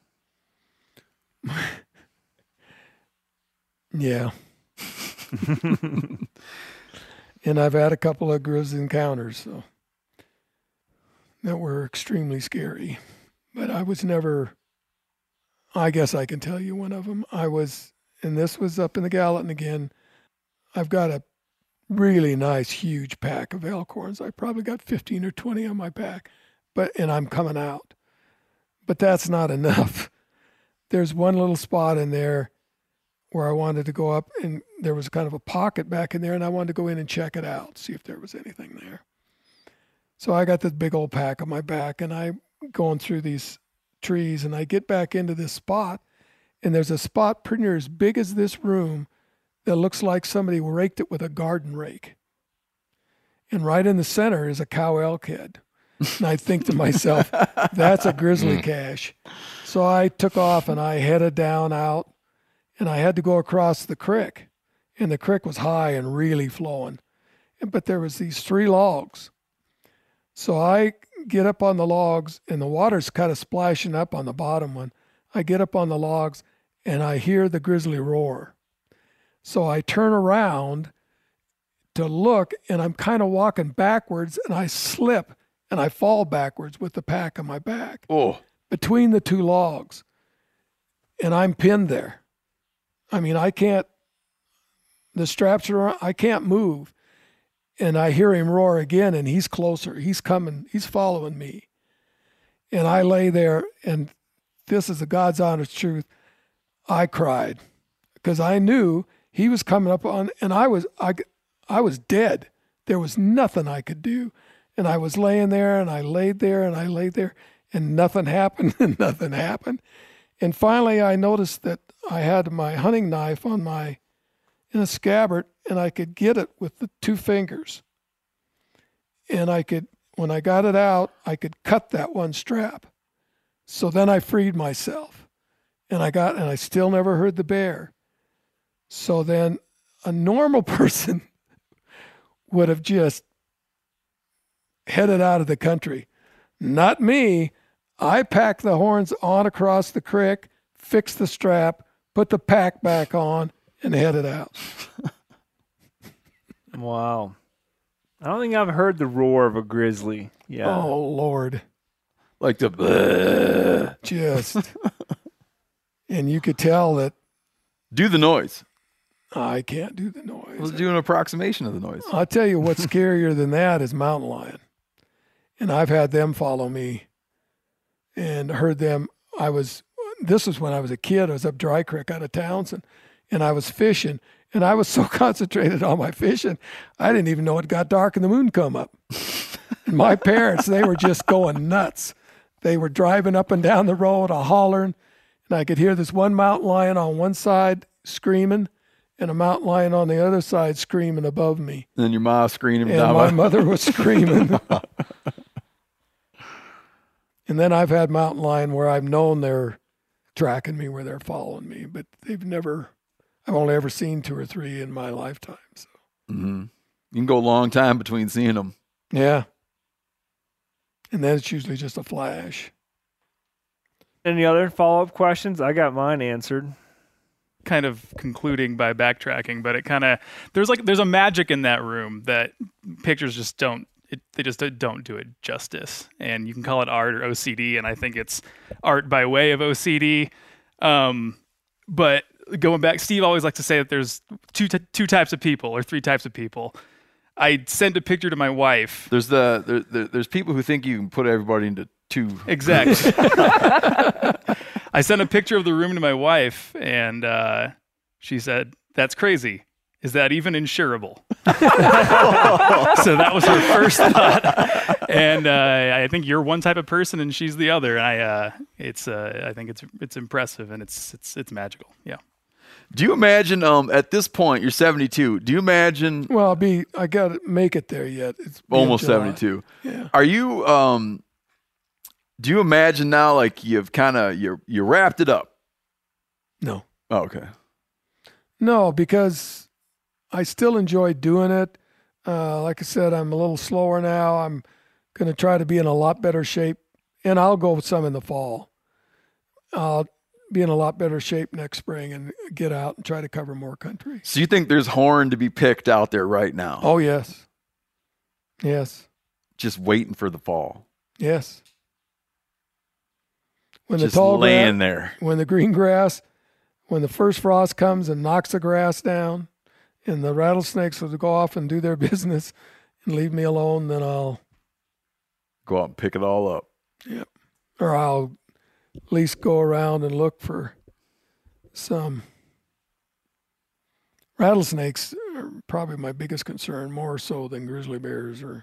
Yeah. And I've had a couple of Grizz encounters that were extremely scary. But I was never, I guess I can tell you one of them. And this was up in the Gallatin again. I've got a really nice, huge pack of elk horns. I probably got 15 or 20 on my back, and I'm coming out. But that's not enough. There's one little spot in there where I wanted to go up, and there was kind of a pocket back in there, and I wanted to go in and check it out, see if there was anything there. So I got this big old pack on my back, and I'm going through these trees, and I get back into this spot, and there's a spot pretty near as big as this room that looks like somebody raked it with a garden rake. And right in the center is a cow elk head. And I think to myself, that's a grizzly cache. So I took off and I headed down out, and I had to go across the creek. And the creek was high and really flowing. But there was these 3 logs. So I get up on the logs, and the water's kind of splashing up on the bottom one. I get up on the logs, and I hear the grizzly roar. So I turn around to look, and I'm kind of walking backwards, and I slip, and I fall backwards with the pack on my back between the 2 logs. And I'm pinned there. I mean, the straps are on, I can't move. And I hear him roar again, and he's closer. He's coming. He's following me. And I lay there, and this is the God's honest truth. I cried because I knew he was coming up on, and I was dead. There was nothing I could do. And I was laying there, and I laid there, and I laid there, and nothing happened, and nothing happened. And finally, I noticed that I had my hunting knife in a scabbard, and I could get it with the 2 fingers. And when I got it out, I could cut that one strap. So then I freed myself, and I still never heard the bear. So then a normal person would have just headed out of the country. Not me. I packed the horns on across the creek, fixed the strap, put the pack back on, and headed out. Wow. I don't think I've heard the roar of a grizzly. Yeah. Oh, Lord. Like the just. And you could tell that. Do the noise. I can't do the noise. Let's do an approximation of the noise. I'll tell you what's scarier than that is mountain lion. And I've had them follow me and heard them. This was when I was a kid. I was up Dry Creek out of Townsend, and I was fishing. And I was so concentrated on my fishing, I didn't even know it got dark and the moon come up. And my parents, they were just going nuts. They were driving up and down the road, hollering, and I could hear this one mountain lion on one side screaming, and a mountain lion on the other side screaming above me. And then your mom screaming. And my mother was screaming. And then I've had mountain lion where I've known they're tracking me, where they're following me, but I've only ever seen 2 or 3 in my lifetime. So. Mm-hmm. You can go a long time between seeing them. Yeah. And then it's usually just a flash. Any other follow-up questions? I got mine answered. Kind of concluding by backtracking, but it kind of there's a magic in that room that pictures just don't they just don't do it justice. And you can call it art or OCD, and I think it's art by way of OCD. But going back, Steve always likes to say that there's two types of people or three types of people. I sent a picture to my wife. There's people who think you can put everybody into two. Exactly. I sent a picture of the room to my wife, and she said, "That's crazy. Is that even insurable?" So that was her first thought. And I think you're one type of person, and she's the other. I think it's impressive, and it's magical. Yeah. Do you imagine at this point you're 72? Do you imagine? Well, I got to make it there yet. It's almost July. 72. Yeah. Are you? Do you imagine now like you've kind of you wrapped it up? No. Oh, okay. No, because I still enjoy doing it. Like I said, I'm a little slower now. I'm going to try to be in a lot better shape, and I'll go with some in the fall. I'll be in a lot better shape next spring and get out and try to cover more country. So you think there's horn to be picked out there right now? Oh, yes. Yes. Just waiting for the fall. Yes. When just the tall laying grass, there. When the green grass, when the first frost comes and knocks the grass down, and the rattlesnakes will go off and do their business and leave me alone, then I'll go out and pick it all up. Yep. Or I'll at least go around and look for some rattlesnakes. Are probably my biggest concern, more so than grizzly bears. Or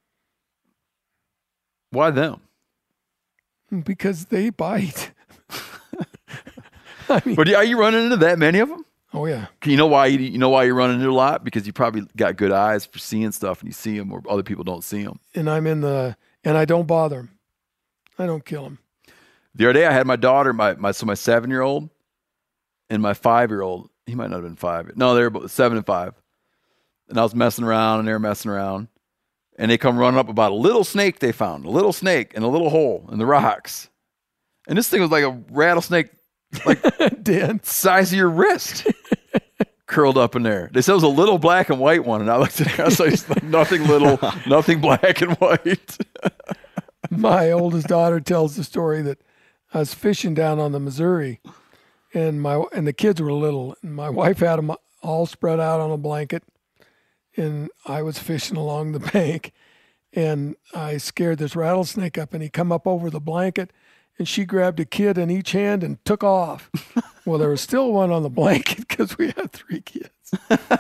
why them? Because they bite. I mean, but are you running into that many of them? Oh yeah. You know why you're running into a lot? Because you probably got good eyes for seeing stuff, and you see them, or other people don't see them. And and I don't bother them. I don't kill them. The other day, I had my daughter, my 7-year-old, and my 5-year-old. He might not have been 5. No, they were both 7 and 5. And I was messing around, and they were messing around, and they come running up about a little snake they found, a little snake in a little hole in the rocks, and this thing was like a rattlesnake, like size of your wrist, curled up in there. They said it was a little black and white one, and I looked at it, I was like, nothing little, nothing black and white. My oldest daughter tells the story that I was fishing down on the Missouri, and the kids were little. And my wife had them all spread out on a blanket, and I was fishing along the bank, and I scared this rattlesnake up, and he come up over the blanket, and she grabbed a kid in each hand and took off. Well, there was still one on the blanket because we had 3 kids.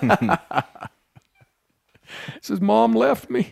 Says, "Mom left me."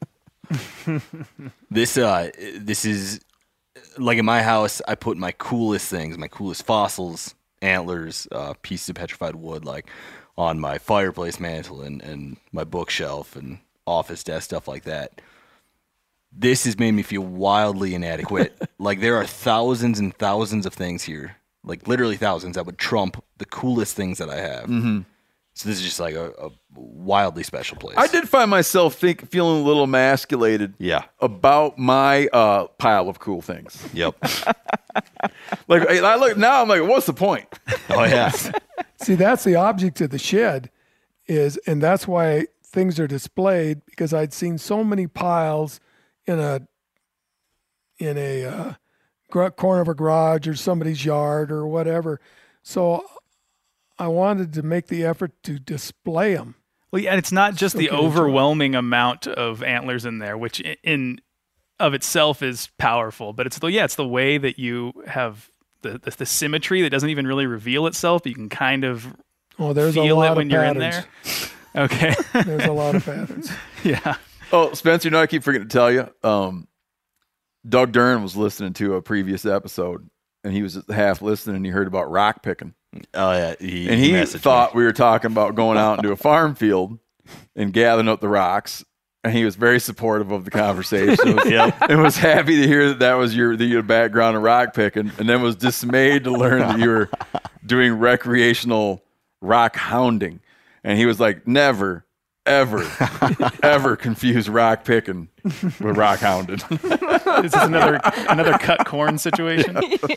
This is like in my house. I put my coolest things, my coolest fossils, antlers, pieces of petrified wood, like on my fireplace mantle and my bookshelf and office desk, stuff like that. This has made me feel wildly inadequate. Like there are thousands and thousands of things here, like literally thousands, that would trump the coolest things that I have. Mm-hmm. So this is just like a wildly special place. I did find myself feeling a little emasculated about my pile of cool things. Yep. Like I look now, I'm like, what's the point? Oh, yeah. See, that's the object of the shed and that's why things are displayed, because I'd seen so many piles in a corner of a garage or somebody's yard or whatever. So I wanted to make the effort to display them. Well, yeah, and it's not just the overwhelming amount of antlers in there, which in of itself is powerful, but it's the way that you have the symmetry that doesn't even really reveal itself. But you can kind of feel it when you're in there. Okay. There's a lot of patterns. Yeah. Oh, Spencer, you know, I keep forgetting to tell you, Doug Dern was listening to a previous episode, and he was half listening, and he heard about rock picking. Oh, yeah. He thought we were talking about going out into a farm field and gathering up the rocks, and he was very supportive of the conversation. And was happy to hear that was your background in rock picking, and then was dismayed to learn that you were doing recreational rock hounding. And he was like, never, ever, ever confuse rock picking with rock hounding. This is another cut corn situation.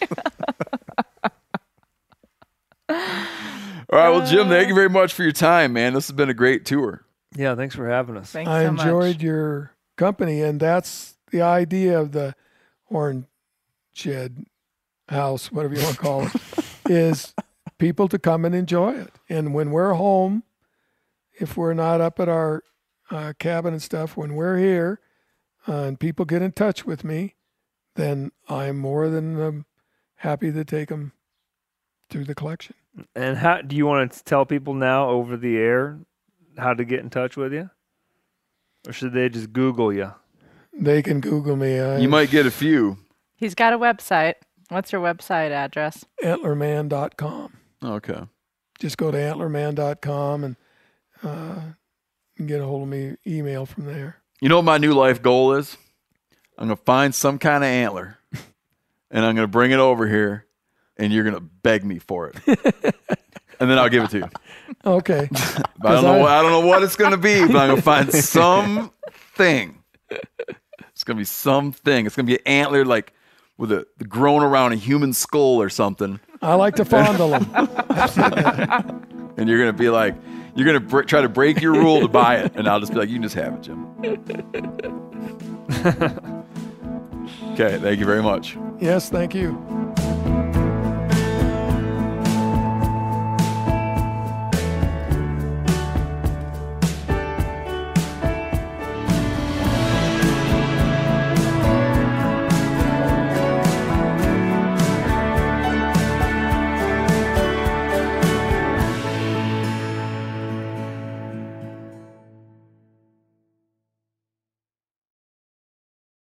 All right, well, Jim, thank you very much for your time, man. This has been a great tour. Yeah, thanks for having us. Thanks I so enjoyed much. your company, and that's the idea of the Horn Shed House, whatever you want to call it, is people to come and enjoy it. And when we're home, if we're not up at our cabin and stuff, when we're here and people get in touch with me, then I'm more than happy to take them through the collection. And how do you want to tell people now over the air how to get in touch with you? Or should they just Google you? They can Google me. You might get a few. He's got a website. What's your website address? Antlerman.com. Okay. Just go to antlerman.com and get a hold of me, email from there. You know what my new life goal is? I'm going to find some kind of antler, and I'm going to bring it over here, and you're going to beg me for it. And then I'll give it to you. Okay. But I don't know what it's going to be, but I'm going to find something. It's going to be something. It's going to be an antler like with a grown around a human skull or something. I like to fondle them. And you're going to be like, you're going to try to break your rule to buy it. And I'll just be like, you can just have it, Jim. Okay, thank you very much. Yes, thank you.